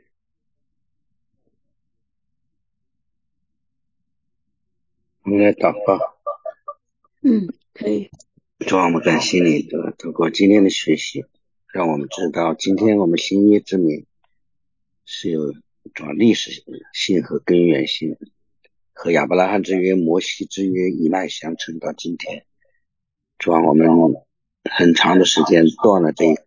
我们来祷告。 可以。 主啊，我们感谢你透过今天的学习，让我们知道今天我们新约之名是有主要历史性和根源性，和亚伯拉罕之约、摩西之约一脉相承到今天。主啊，我们很长的时间断了这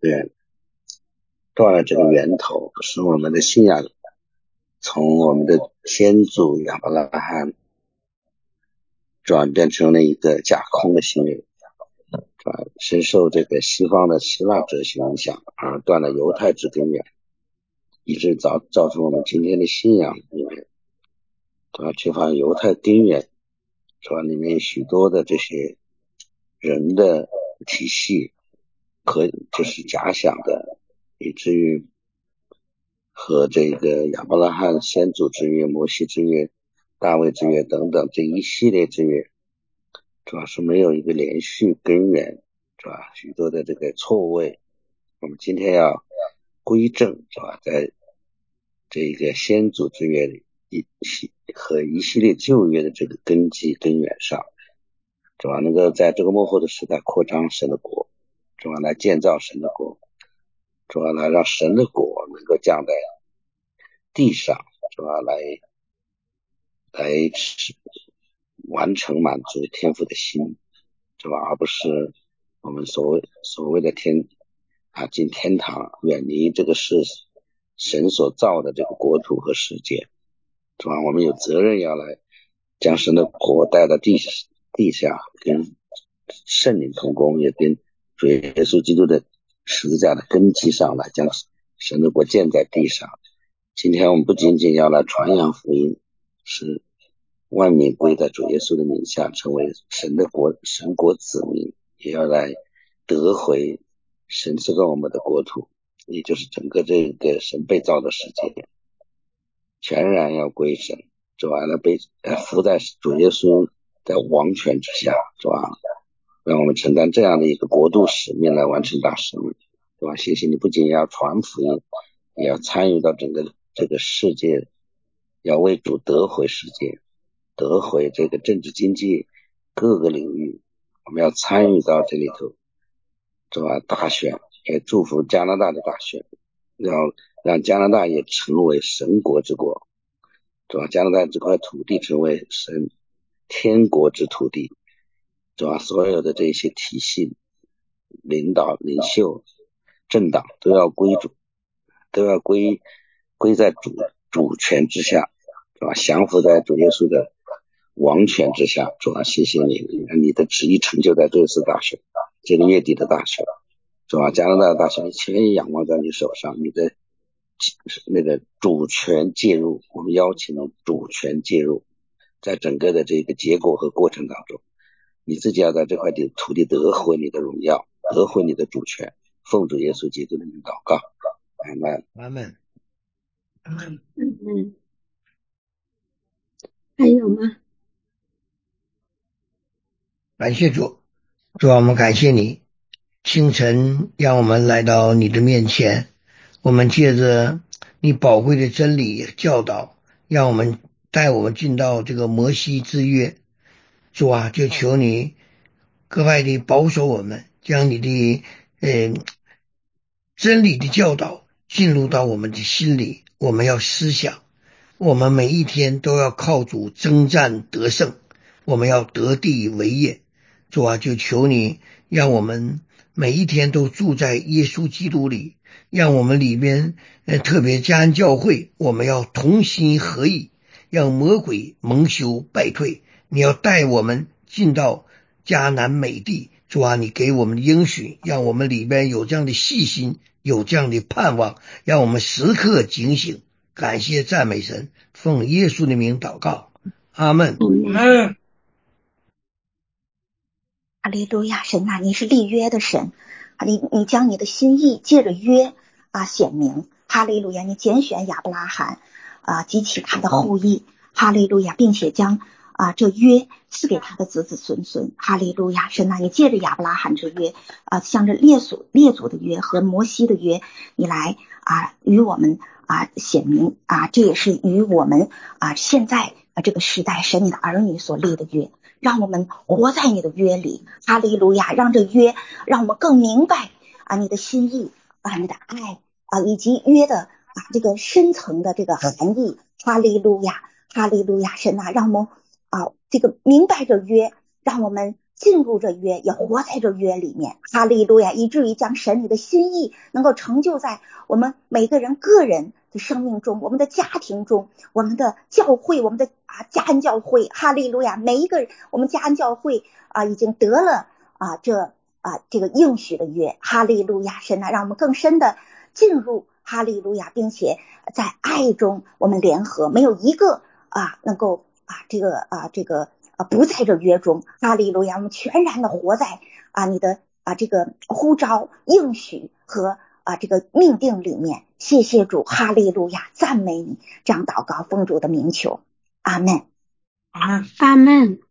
个源头，使我们的信仰从我们的先祖亚伯拉罕转变成了一个假空的信仰，深受这个西方的希腊哲学影响，而断了犹太之根源，以致造成我们今天的信仰里面缺乏犹太根源，里面许多的这些人的体系就是假想的，以至于和这个亚伯拉罕先祖之约、摩西之约、大卫之约等等这一系列之约，主要是没有一个连续根源，是吧？许多的这个错位，我们今天要归正，是吧？在这个先祖之约里和一系列旧约的这个根基根源上，是吧？能够在这个末后的时代扩张神的国，是吧？来建造神的国，是吧？来让神的国能够降在地上，是吧？来完成满足天父的心，是吧？而不是我们所谓的进天堂，远离这个是神所造的这个国土和世界，是吧？我们有责任要来将神的国带到地下，跟圣灵同工，也跟主耶稣基督的十字架的根基上来将神的国建在地上。今天我们不仅仅要来传扬福音，是万民归在主耶稣的名下，成为神国子民，也要来得回神赐给我们的国土，也就是整个这个神被造的世界，全然要归神，是吧？被服在主耶稣在王权之下，是吧？让我们承担这样的一个国度使命来完成大使命，是吧？谢谢你不仅要传福音，也要参与到整个这个世界，要为主得回世界，得回这个政治经济各个领域，我们要参与到这里头，是吧？大选也祝福加拿大的大选，要让加拿大也成为神国之国，是吧？加拿大这块土地成为神天国之土地，是吧？所有的这些体系、领导、领袖、政党都要归主，都要归在主权之下，是吧？降服在主耶稣的王权之下，主啊，谢谢你，你的旨意成就在这次大选，这个月底的大选，是吧？加拿大的大选全仰望在你手上，你的那个主权介入，我们邀请你主权介入，在整个的这个结果和过程当中，你自己要在这块土地得回你的荣耀，得回你的主权，奉主耶稣基督的名祷告，阿们。 阿们。 还有吗？ 感谢主，主啊，我们感谢你，清晨让我们来到你的面前，我们借着你宝贵的真理教导，让我们带我们进到这个摩西之约。主啊，就求你格外的保守我们，将你的真理的教导进入到我们的心里，我们要思想，我们每一天都要靠主征战得胜，我们要得地为业。主啊，就求你让我们每一天都住在耶稣基督里，让我们里面特别加恩教会，我们要同心合意，让魔鬼蒙羞败退。你要带我们进到迦南美地，主啊，你给我们的应许，让我们里边有这样的细心，有这样的盼望，让我们时刻警醒。感谢赞美神，奉耶稣的名祷告，阿们。 哈利路亚，神啊，你是立约的神，你将你的心意借着约显明。哈利路亚，你拣选亚伯拉罕， 激起他的后裔，哈利路亚，并且将这约赐给他的子子孙孙，哈利路亚。神你借着亚伯拉罕之约向着列祖的约和摩西的约，你来与我们显明这也是与我们现在这个时代神你的儿女所立的约，让我们活在你的约里，哈利路亚。让这约让我们更明白你的心意你的爱以及约的这个深层的这个含义，哈利路亚，哈利路亚。神让我们这个明白这约，让我们进入这约，也活在这约里面，哈利路亚，以至于将神你的心意能够成就在我们每个人个人的生命中，我们的家庭中，我们的教会，我们的家恩教会，哈利路亚。每一个人，我们家恩教会已经得了这个应许的约，哈利路亚。神让我们更深的进入，哈利路亚，并且在爱中我们联合，没有一个能够这个不在这约中，哈利路亚。我们全然的活在你的这个呼召应许和这个命定里面，谢谢主，哈利路亚，赞美你。这样祷告奉主的名求，阿们， 阿们。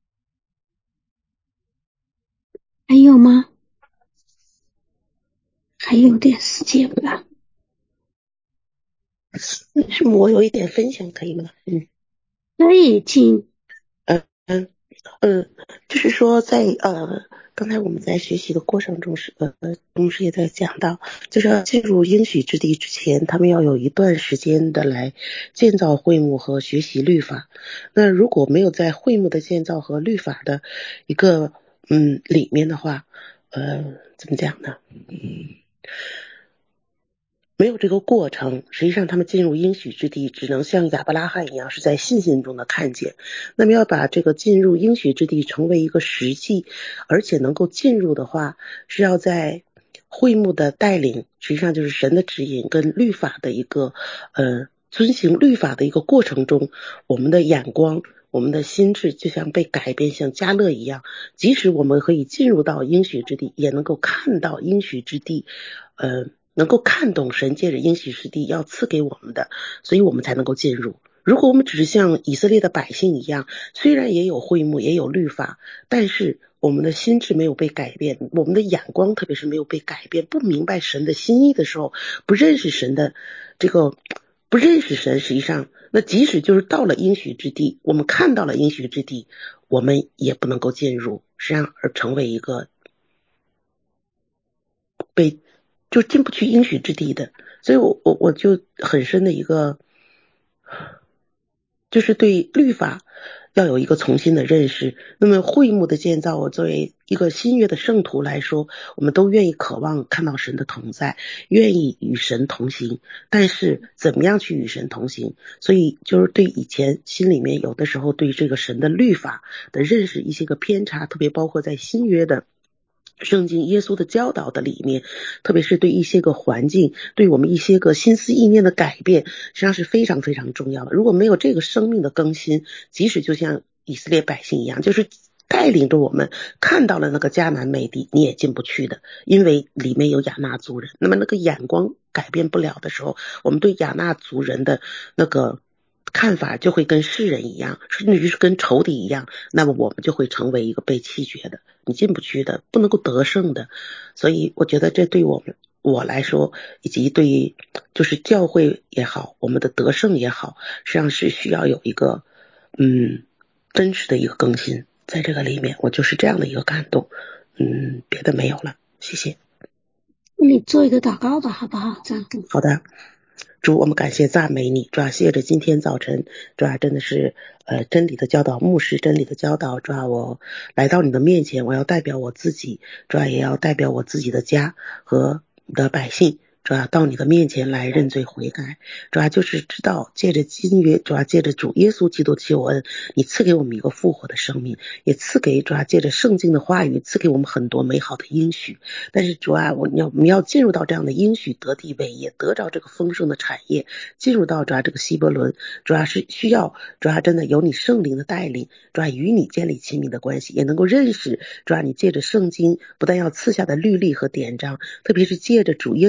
还有吗？还有点时间吧。 我有一点分享可以吗？ 可以，请。 就是说在刚才我们在学习的过程中同时也在讲到，就是要进入应许之地之前，他们要有一段时间的来建造会幕和学习律法。那如果没有在会幕的建造和律法的一个里面的话，怎么讲呢？没有这个过程，实际上他们进入应许之地只能像亚伯拉罕一样是在信心中的看见。那么要把这个进入应许之地成为一个实际，而且能够进入的话，是要在会幕的带领，实际上就是神的指引跟律法的一个遵行律法的一个过程中，我们的眼光我们的心智就像被改变，像迦勒一样，即使我们可以进入到应许之地，也能够看到应许之地能够看懂神借着应许之地要赐给我们的，所以我们才能够进入。如果我们只是像以色列的百姓一样，虽然也有会幕也有律法，但是我们的心智没有被改变，我们的眼光特别是没有被改变，不明白神的心意的时候，不认识神的不认识神，实际上那即使就是到了应许之地，我们看到了应许之地，我们也不能够进入，实际上而成为一个就进不去应许之地的。所以我就很深的一个，就是对律法要有一个重新的认识。那么会幕的建造，我作为一个新约的圣徒来说，我们都愿意渴望看到神的同在，愿意与神同行，但是怎么样去与神同行？所以就是对以前心里面有的时候对这个神的律法的认识一些个偏差，特别包括在新约的圣经耶稣的教导的里面，特别是对一些个环境，对我们一些个心思意念的改变，实际上是非常非常重要的。如果没有这个生命的更新，即使就像以色列百姓一样，就是带领着我们看到了那个迦南美地，你也进不去的，因为里面有亚纳族人。那么那个眼光改变不了的时候，我们对亚纳族人的那个看法就会跟世人一样，甚至于是跟仇敌一样，那么我们就会成为一个被弃绝的，你进不去的，不能够得胜的。所以我觉得这对我来说，以及对于就是教会也好，我们的得胜也好，实际上是需要有一个真实的一个更新在这个里面。我就是这样的一个感动，别的没有了，谢谢。 你做一个祷告吧，好不好？这样。 好的。主，我们感谢赞美你，主要谢着今天早晨，主要真的是真理的教导，牧师真理的教导，主要我来到你的面前，我要代表我自己，主要也要代表我自己的家和你的百姓，主要到你的面前来认罪悔改，主要就是知道借着新约，主要借着主耶稣基督救恩，你赐给我们一个复活的生命，也赐给主要借着圣经的话语，赐给我们很多美好的应许。但是主要我们要进入到这样的应许，得地为业，得着这个丰盛的产业，进入到主要这个希伯伦，主要是需要主要真的有你圣灵的带领，主要与你建立亲密的关系，也能够认识主要你借着圣经不但要赐下的律例和典章，特别是借着主耶稣的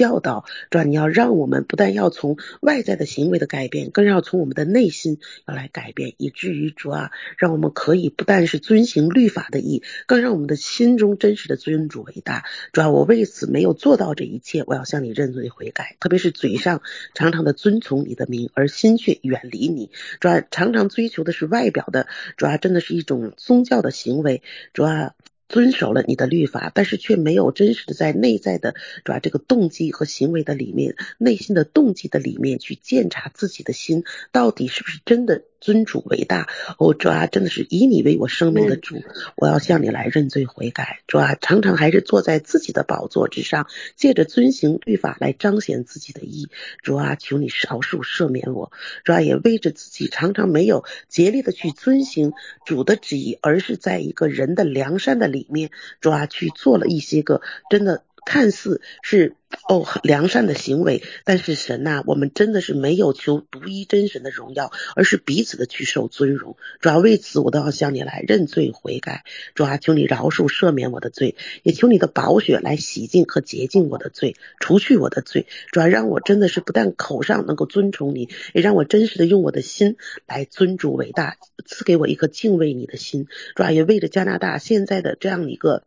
教导，主啊，你要让我们不但要从外在的行为的改变，更要从我们的内心要来改变，以至于主啊，让我们可以不但是遵行律法的义，更让我们的心中真实的尊主为大。主啊，我为此没有做到这一切，我要向你认罪悔改，特别是嘴上常常的遵从你的名，而心却远离你。主啊，常常追求的是外表的，主啊，真的是一种宗教的行为。主啊，遵守了你的律法，但是却没有真实的在内在的主要这个动机和行为的里面，内心的动机的里面去检查自己的心到底是不是真的尊主为大。主啊，真的是以你为我生命的主，我要向你来认罪悔改。主啊，常常还是坐在自己的宝座之上，借着遵行律法来彰显自己的义。主啊，求你饶恕赦免我。主啊，也为着自己常常没有竭力的去遵行主的旨意，而是在一个人的良善的里面，主啊，去做了一些个真的看似是良善的行为，但是神啊，我们真的是没有求独一真神的荣耀，而是彼此的去受尊荣。主啊，为此我都要向你来认罪悔改。主啊，求你饶恕赦免我的罪，也求你的宝血来洗净和洁净我的罪，除去我的罪。主啊，让我真的是不但口上能够尊崇你，也让我真实的用我的心来尊主为大，赐给我一颗敬畏你的心。主啊，也为着加拿大现在的这样一个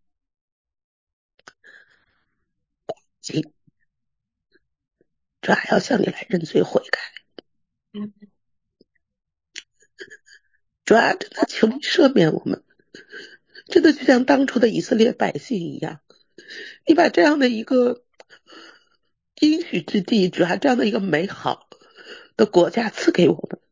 主啊，要向你来认罪悔改。主啊，真的求你赦免我们，真的就像当初的以色列百姓一样，你把这样的一个应许之地，主啊，这样的一个美好的国家赐给我们，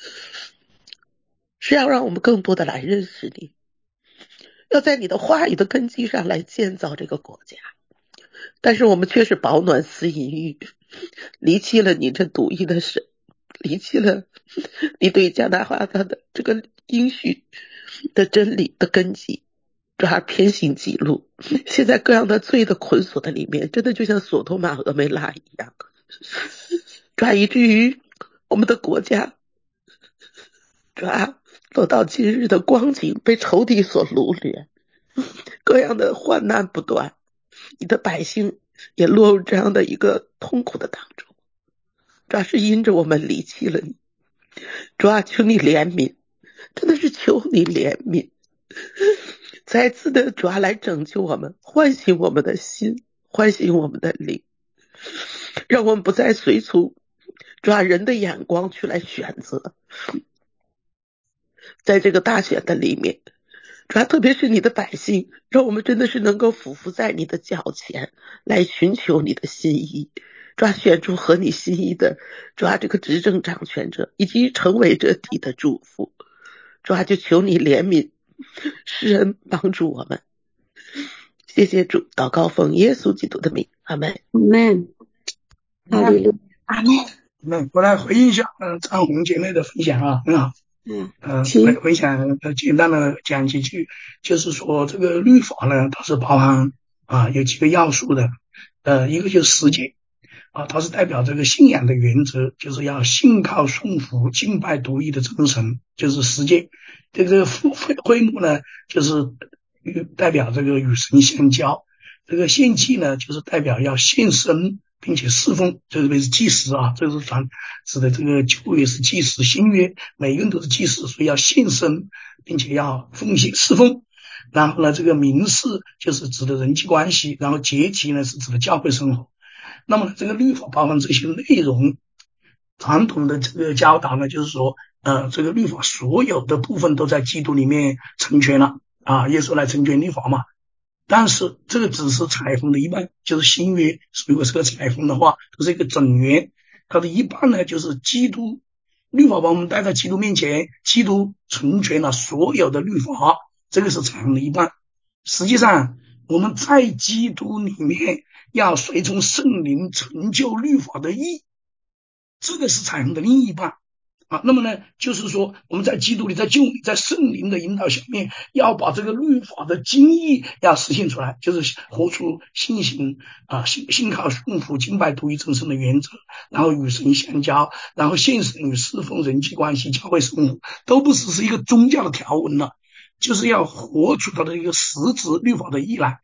是要让我们更多的来认识你，要在你的话语的根基上来建造这个国家。但是我们却是饱暖思淫欲，离弃了你这独一的神，离弃了你对加拿大的这个应许的真理的根基，主啊，偏行己路，现在各样的罪的捆锁的里面，真的就像索多玛俄梅拉一样，主啊，以至于我们的国家主啊，走到今日的光景，被仇敌所掳掠，各样的患难不断，你的百姓也落入这样的一个痛苦的当中。主要是因着我们离弃了你，主啊，求你怜悯，真的是求你怜悯，再次的主啊来拯救我们，唤醒我们的心，唤醒我们的灵，让我们不再随从主啊人的眼光去来选择，在这个大选的里面，主啊，特别是你的百姓，让我们真的是能够俯伏在你的脚前来寻求你的心意，主啊，选出合你心意的主啊这个执政掌权者，以及成为这地的祝福。主啊，就求你怜悯施恩帮助我们。谢谢主，祷告奉耶稣基督的名，阿们。 阿们。哈利路亚， 阿们。 我来回应一下张红姐妹的分享啊，很好。分享简单的讲几句，就是说这个律法呢，它是包含有几个要素的，一个就是十诫它是代表这个信仰的原则，就是要信靠顺服敬拜独一的真神，就是十诫。这个会幕呢，就是代表这个与神相交，这个献祭呢，就是代表要献身并且侍奉，这是祭司这是指的这个旧约是祭司，新约每个人都是祭司，所以要献身并且要奉献侍奉。然后呢，这个民事就是指的人际关系，然后节期呢是指的教会生活。那么这个律法包含这些内容，传统的这个教导呢，就是说这个律法所有的部分都在基督里面成全了耶稣来成全律法嘛。但是这个只是彩虹的一半，就是新约如果是个彩虹的话，它是一个整圆，它的一半呢就是基督，律法把我们带到基督面前，基督成全了所有的律法，这个是彩虹的一半。实际上我们在基督里面要随从圣灵成就律法的义，这个是彩虹的另一半那么呢，就是说我们在基督里，在救里，在圣灵的引导下面，要把这个律法的精义要实现出来，就是活出信心信靠顺服敬拜独一真神的原则，然后与神相交，然后献身与侍奉人际关系教会生活，都不只是一个宗教的条文了，就是要活出它的一个实质律法的义来。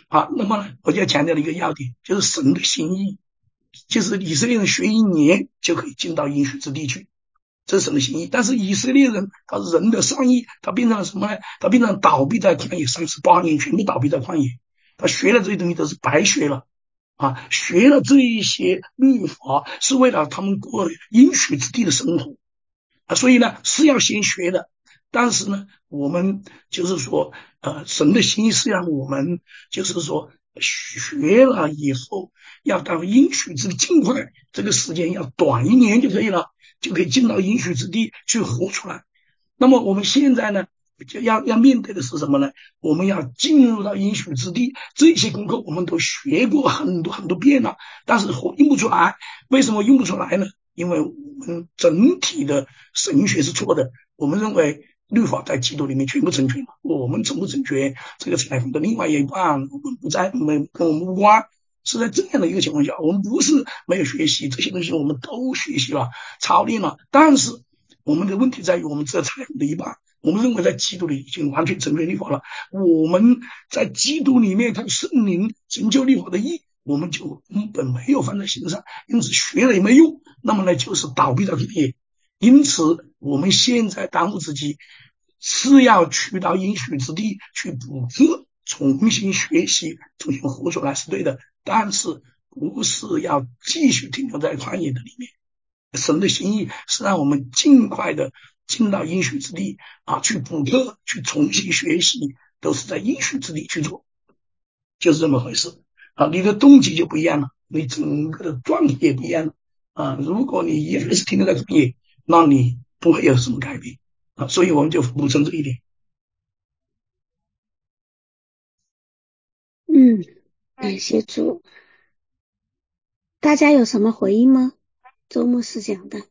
好，那么呢，我就要强调的一个要点，就是神的心意，就是以色列人学1年就可以进到应许之地去，这是神的心意。但是以色列人他人的善意，他变成了什么呢？他变成倒闭在旷野38年，全部倒闭在旷野。他学了这些东西都是白学了啊！学了这一些律法是为了他们过应许之地的生活啊，所以呢是要先学的。但是呢，我们就是说，神的心意是让我们就是说学了以后要到应许之地，尽快这个时间要短1年就可以了，就可以进到应许之地去活出来。那么我们现在呢，就要面对的是什么呢？我们要进入到应许之地，这些功课我们都学过很多遍了，但是用不出来。为什么用不出来呢？因为我们整体的神学是错的，我们认为律法在基督里面全部成全了，我们成不成全这个彩虹的另外一半我们不在，跟我们无关。是在这样的一个情况下，我们不是没有学习这些东西，我们都学习了操练了，但是我们的问题在于我们这彩虹的一半，我们认为在基督里已经完全成全律法了，我们在基督里面看圣灵成就律法的义，我们就根本没有放在心上，因此学了也没用，那么呢就是倒闭在这里。因此我们现在当务之急是要去到应许之地去补课，重新学习，重新活出来是对的，但是不是要继续停留在旷野的里面。神的心意是让我们尽快的进到应许之地啊，去补课，去重新学习，都是在应许之地去做，就是这么回事啊。你的动机就不一样了，你整个的状态也不一样了啊。如果你一直是停留在旷野，那你不会有什么改变啊。所以我们就补充这一点。 感谢主。大家有什么回应吗？周牧师讲的，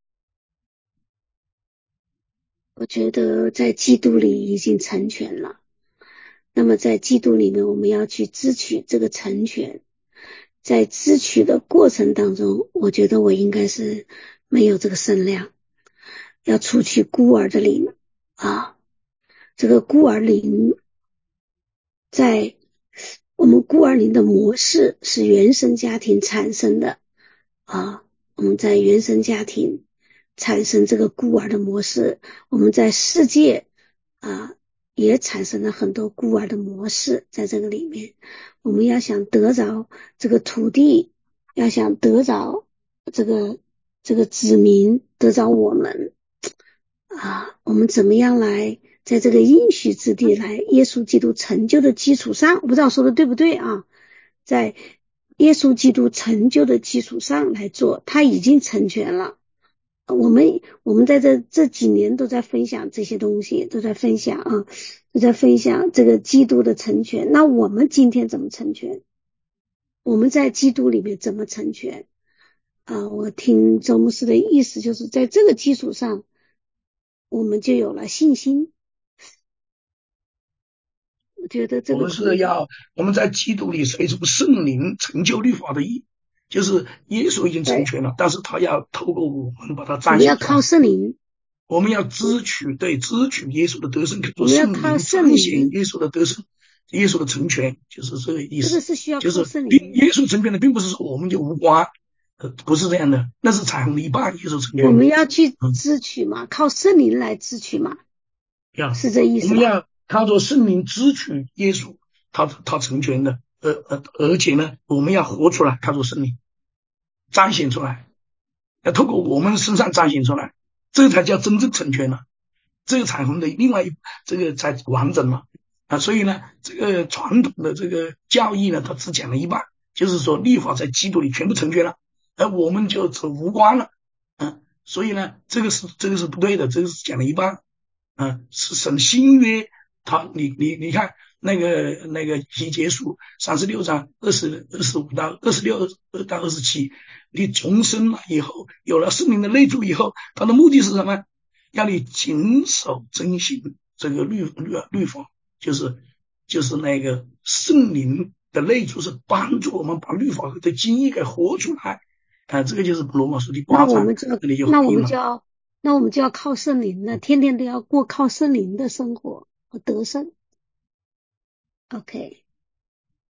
我觉得在基督里已经成全了。那么在基督里面，我们要去支取这个成全。在支取的过程当中，我觉得我应该是没有这个身量，要除去孤儿的灵啊。这个孤儿灵，在我们孤儿灵的模式是原生家庭产生的啊。我们在原生家庭产生这个孤儿的模式，我们在世界也产生了很多孤儿的模式在这个里面。我们要想得着这个土地，要想得着这个子民，得着我们我们怎么样来在这个应许之地来耶稣基督成就的基础上，我不知道说的对不对啊，在耶稣基督成就的基础上来做，他已经成全了。我们在这几年都在分享这些东西，都在分享这个基督的成全。那我们今天怎么成全？我们在基督里面怎么成全我听周牧师的意思，就是在这个基础上我们就有了信心。我觉得这个我们在基督里随从圣灵成就律法的义，就是耶稣已经成全了，但是他要透过我们把它彰显出来。我们要靠圣灵， 我们要支取耶稣的得胜，做圣灵彰显耶稣的得胜，耶稣的成全，就是这个意思。 这个是需要靠圣灵， 耶稣成全的并不是说我们就无关，不是这样的，那是彩虹的一半，耶稣成全。 我们要去支取嘛，靠圣灵来支取嘛，是这意思吧？ 我们要靠着圣灵支取耶稣他成全的，而且呢，我们要活出来，靠着圣灵彰显出来，要透过我们身上彰显出来，这才叫真正成全了。这个彩虹的另外这个才完整了所以呢，这个传统的这个教义呢，它只讲了一半，就是说律法在基督里全部成全了，而我们就无关了所以呢，这个是不对的，这个是讲了一半是神新约，你看那个以结书36章25到26到27，你重生了以后，有了圣灵的内住以后，它的目的是什么？要你谨守遵行这个律法，就是那个圣灵的内住是帮助我们把律法的经义给活出来这个就是罗马书第8章。 那我们就要靠圣灵了，天天都要过靠圣灵的生活和得胜。OK，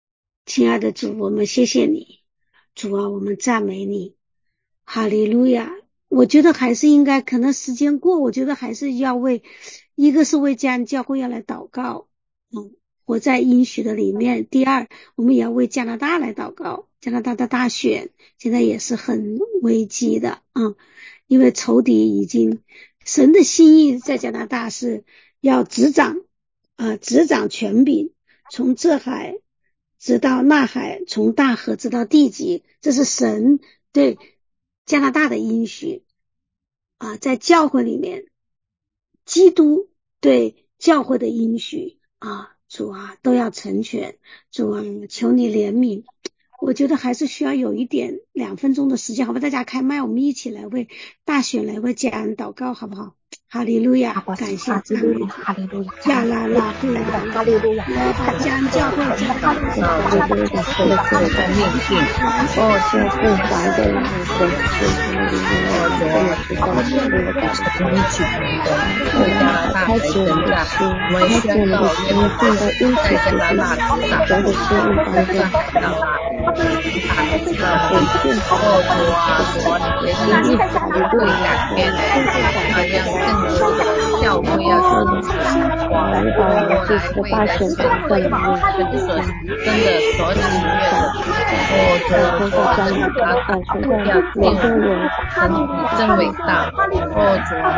亲爱的主，我们谢谢你，主啊，我们赞美你，哈利路亚。我觉得还是应该，可能时间过，我觉得还是要一个是为家人教会要来祷告，活在应许的里面。第二，我们也要为加拿大来祷告，加拿大的大选现在也是很危机的因为仇敌已经，神的心意在加拿大是要执掌权柄，从这海直到那海，从大河直到地极，这是神对加拿大的应许在教会里面，基督对教会的应许主啊都要成全，主啊求你怜悯。我觉得还是需要有一点2分钟的时间，好吧？大家开麦，我们一起来为大选来为家人祷告，好不好？哈利路亚，感谢赞美， 哈利路亚， 亚拉拉会拉， 哈利路亚， 我把家人教会交到你手哈利路亚，是的，是的，命定，教会还在那个神主我们一起同工，为加拿大来征战，我们宣告耶和华在加拿大执掌，在海上大地上主啊，你的心意会改变的，让更多的教会要成全，我来为你的宣告，跟所真的所喜悦的，主啊，要进入你真伟大，主啊，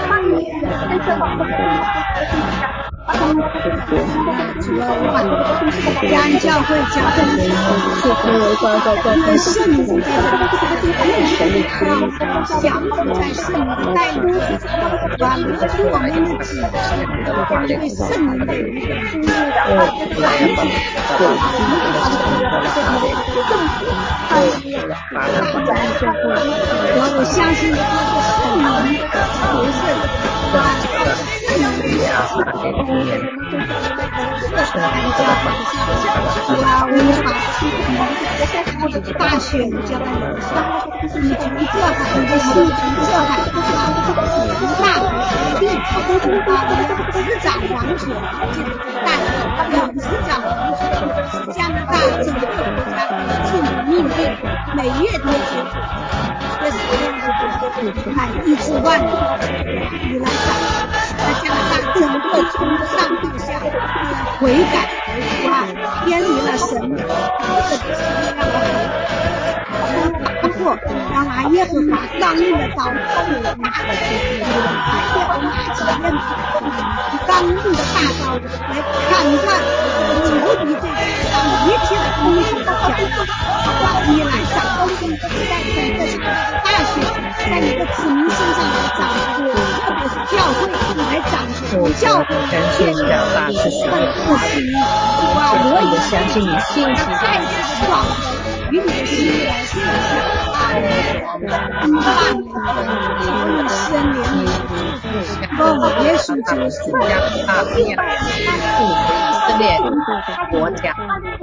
主啊，我把家人教会交给你，因为圣灵在这里，要降服在圣灵的带领，磨去我们的己，因为圣灵的灵我相信这个圣灵得胜我也把大选交到你的手，你从这海，你的心从这海从大河和地，你要执掌王权，这个大地要执掌王权，加拿大整个国家进入命定，每月都结果，这是这样的医治万民，你来掌在加拿大整个从上到下都要悔改，偏离了神的打破，要拿耶和华刚硬的刀，刚硬的大刀来砍断仇敌对一切的攻击和脚你来掌控，在整个大选，在你的子民身上来掌控，特别是教会来掌控教会，建立大是神的话语，我也相信你信息再次壮与你的心意来分享圣灵耶稣基督国家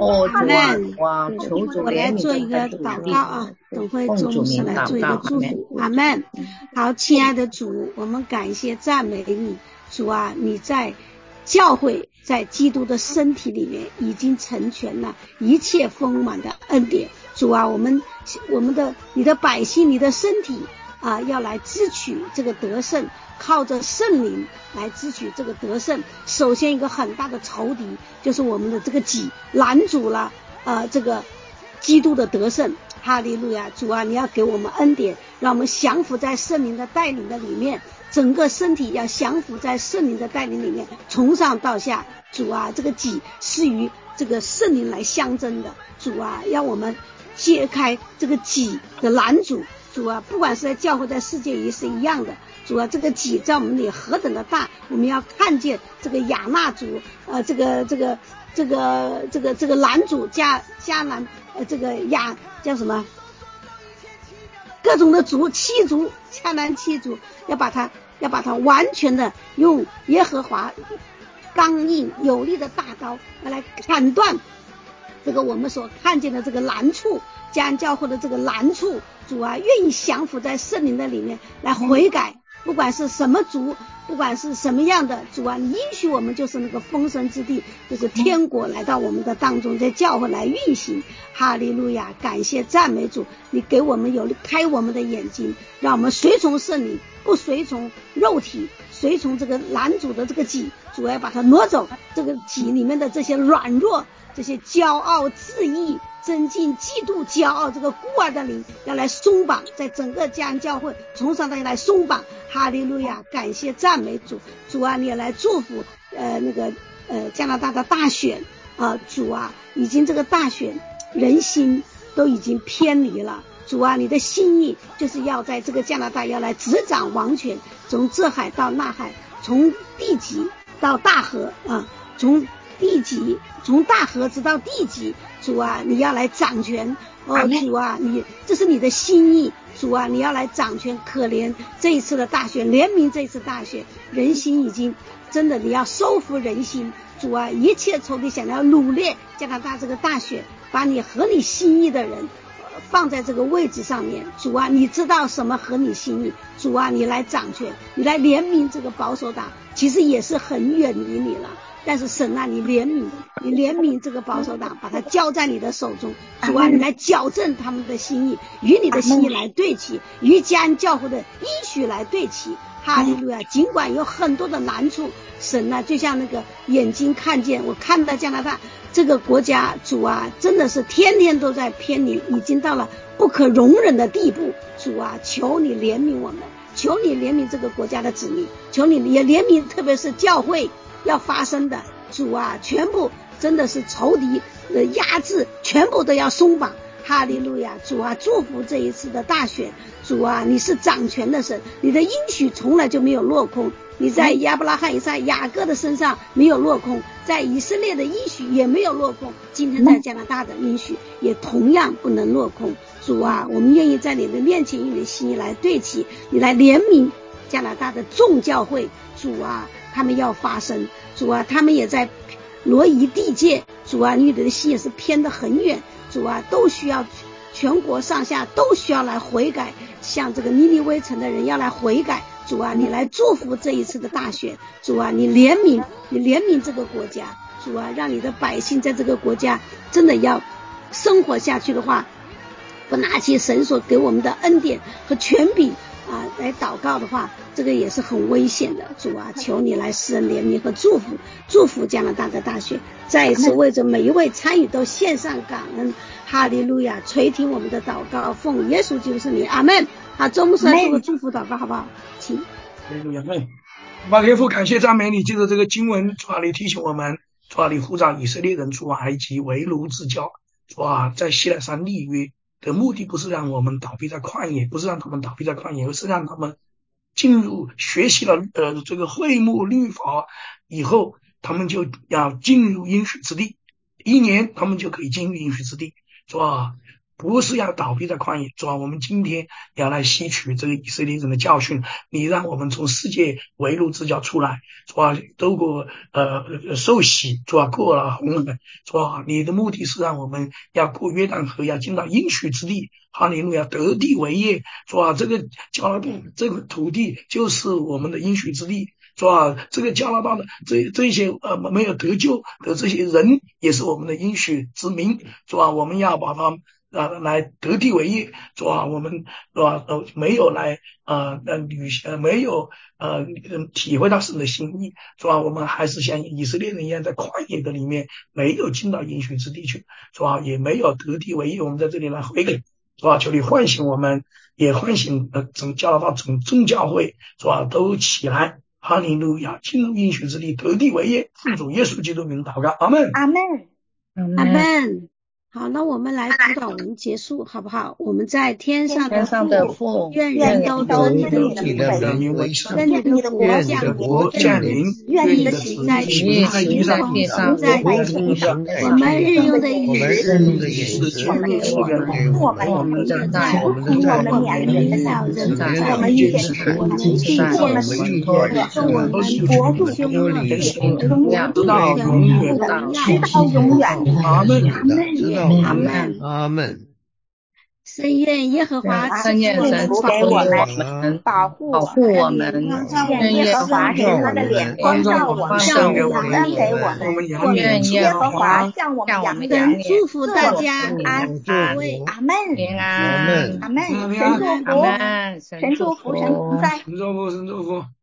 求主我来做一个祷告等会周牧师来做一个祝福，阿们。好，亲爱的主，我们感谢赞美你，主啊，你在教会在基督的身体里面已经成全了一切丰满的恩典，主啊，你的百姓，你的身体要来支取这个得胜，靠着圣灵来支取这个得胜。首先一个很大的仇敌就是我们的这个己，拦阻了这个基督的得胜。哈利路亚，主啊，你要给我们恩典，让我们降服在圣灵的带领的里面，整个身体要降服在圣灵的带领里面，从上到下。主啊，这个己是与这个圣灵来相争的，主啊，要我们揭开这个己的拦阻。主啊，不管是在教会在世界也是一样的，主啊，这个己在我们里何等的大，我们要看见这个亚纳族这个拦阻迦南这个叫什么各种的族七族，迦南七族，要把它完全的用耶和华刚硬有力的大刀来砍断这个我们所看见的这个难处，迦南教会的这个难处。主啊，愿意降服在圣灵的里面来悔改， 不管是什么族，不管是什么样的主啊，你应许我们就是那个丰盛之地，就是天国来到我们的当中，在教会来运行。哈利路亚，感谢赞美主，你给我们开我们的眼睛，让我们随从圣灵，不随从肉体，随从这个男主的这个己，主要把它挪走，这个己里面的这些软弱，这些骄傲自义，增进嫉妒骄傲，这个孤儿的灵要来松绑，在整个家人教会从上到下来松绑。哈利路亚，感谢赞美主，主啊，你也来祝福加拿大的大选主啊，已经这个大选人心都已经偏离了，主啊，你的心意就是要在这个加拿大要来执掌王权，从这海到那海，从地极到大河从地极从大河直到地极，主啊，你要来掌权主啊，这是你的心意，主啊，你要来掌权。可怜这一次的大选，怜悯这一次大选，人心已经真的你要收服人心，主啊，一切仇敌想要掳掠加拿大这个大选，把你合你心意的人放在这个位置上面，主啊，你知道什么合你心意，主啊，你来掌权，你来怜悯这个保守党，其实也是很远离你了，但是神啊，你怜悯这个保守党，把它交在你的手中，主啊，你来矫正他们的心意，与你的心意来对齐，与加恩教会的应许来对齐。哈利路亚，尽管有很多的难处，神啊，就像那个眼睛看见，我看到加拿大这个国家，主啊，真的是天天都在偏离，已经到了不可容忍的地步，主啊，求你怜悯我们，求你怜悯这个国家的子民，求你也怜悯特别是教会要发生的，主啊，全部真的是仇敌的压制，全部都要松绑。哈利路亚，主啊，祝福这一次的大选，主啊，你是掌权的神，你的应许从来就没有落空，你在亚伯拉罕、以撒、雅各的身上没有落空，在以色列的应许也没有落空，今天在加拿大的应许也同样不能落空。主啊，我们愿意在你的面前与你的心意来对齐，你来怜悯加拿大的众教会，主啊，他们要发声，主啊，他们也在挪移地界，主啊，你的心也是偏得很远，主啊，都需要全国上下都需要来悔改，像这个尼尼微城的人要来悔改，主啊，你来祝福这一次的大选，主啊，你怜悯这个国家，主啊，让你的百姓在这个国家真的要生活下去的话，不拿起神所给我们的恩典和权柄来祷告的话，这个也是很危险的。主啊，求你来施恩怜悯和祝福加拿大的大选，再一次为着每一位参与都献上感恩。哈利路亚，垂听我们的祷告，奉耶稣基督是你，阿们。好，周牧师来做个祝福祷告好不好？请。 哈利路亚，把天父感谢赞美你，借着这个经文，主啊，你提醒我们，主啊，你呼召以色列人出埃及为奴之教，主啊，在西奈山立约的目的不是让我们倒闭在旷野，不是让他们倒闭在旷野，而是让他们进入学习了这个会幕律法以后，他们就要进入应许之地，1年他们就可以进入应许之地，是吧？不是要倒闭在旷野，主啊，我们今天要来吸取这个以色列人的教训，你让我们从世界为奴之教出来，主啊，透过受洗，主啊，过了红海，主啊，你的目的是让我们要过约旦河，要进到应许之地，哈利路亚，得地为业，主啊，这个加拿大这个土地就是我们的应许之地，是吧？这个加拿大的这些没有得救的这些人也是我们的应许之民，是吧？我们要把他们来得地为业，是吧？我们是吧没有来没有体会到神的心意，是吧？我们还是像以色列人一样在旷野的里面没有进到应许之地去，是吧？也没有得地为业，我们在这里来悔改，是吧？求你唤醒我们，也唤醒整加拿大整众教会，是吧？都起来。哈利路亚，进入应许之地，得地为业，奉主耶稣基督名祷告，阿们， 阿们， 阿们。好，那我们来辅导文结束好不好？我们在天上的父，愿人都尊你的名为圣，愿你的国降临，愿你的旨意在地上行在地上。我们日用的饮食赐给我们，现在如同我们免了人的债，我们遇见我们遇见我们国度凶恶，荣耀直到永远，直到永远。 阿们， 阿们，阿们。 深愿耶和华深愿神赐给我们保护我们，愿耶和华使他的脸光照我们， 向我赐恩给我们，愿耶和华向我们扬脸， 祝福大家安慰，阿门， 平安， 阿门，神祝福，神祝福，神同在。 神祝福，神祝福。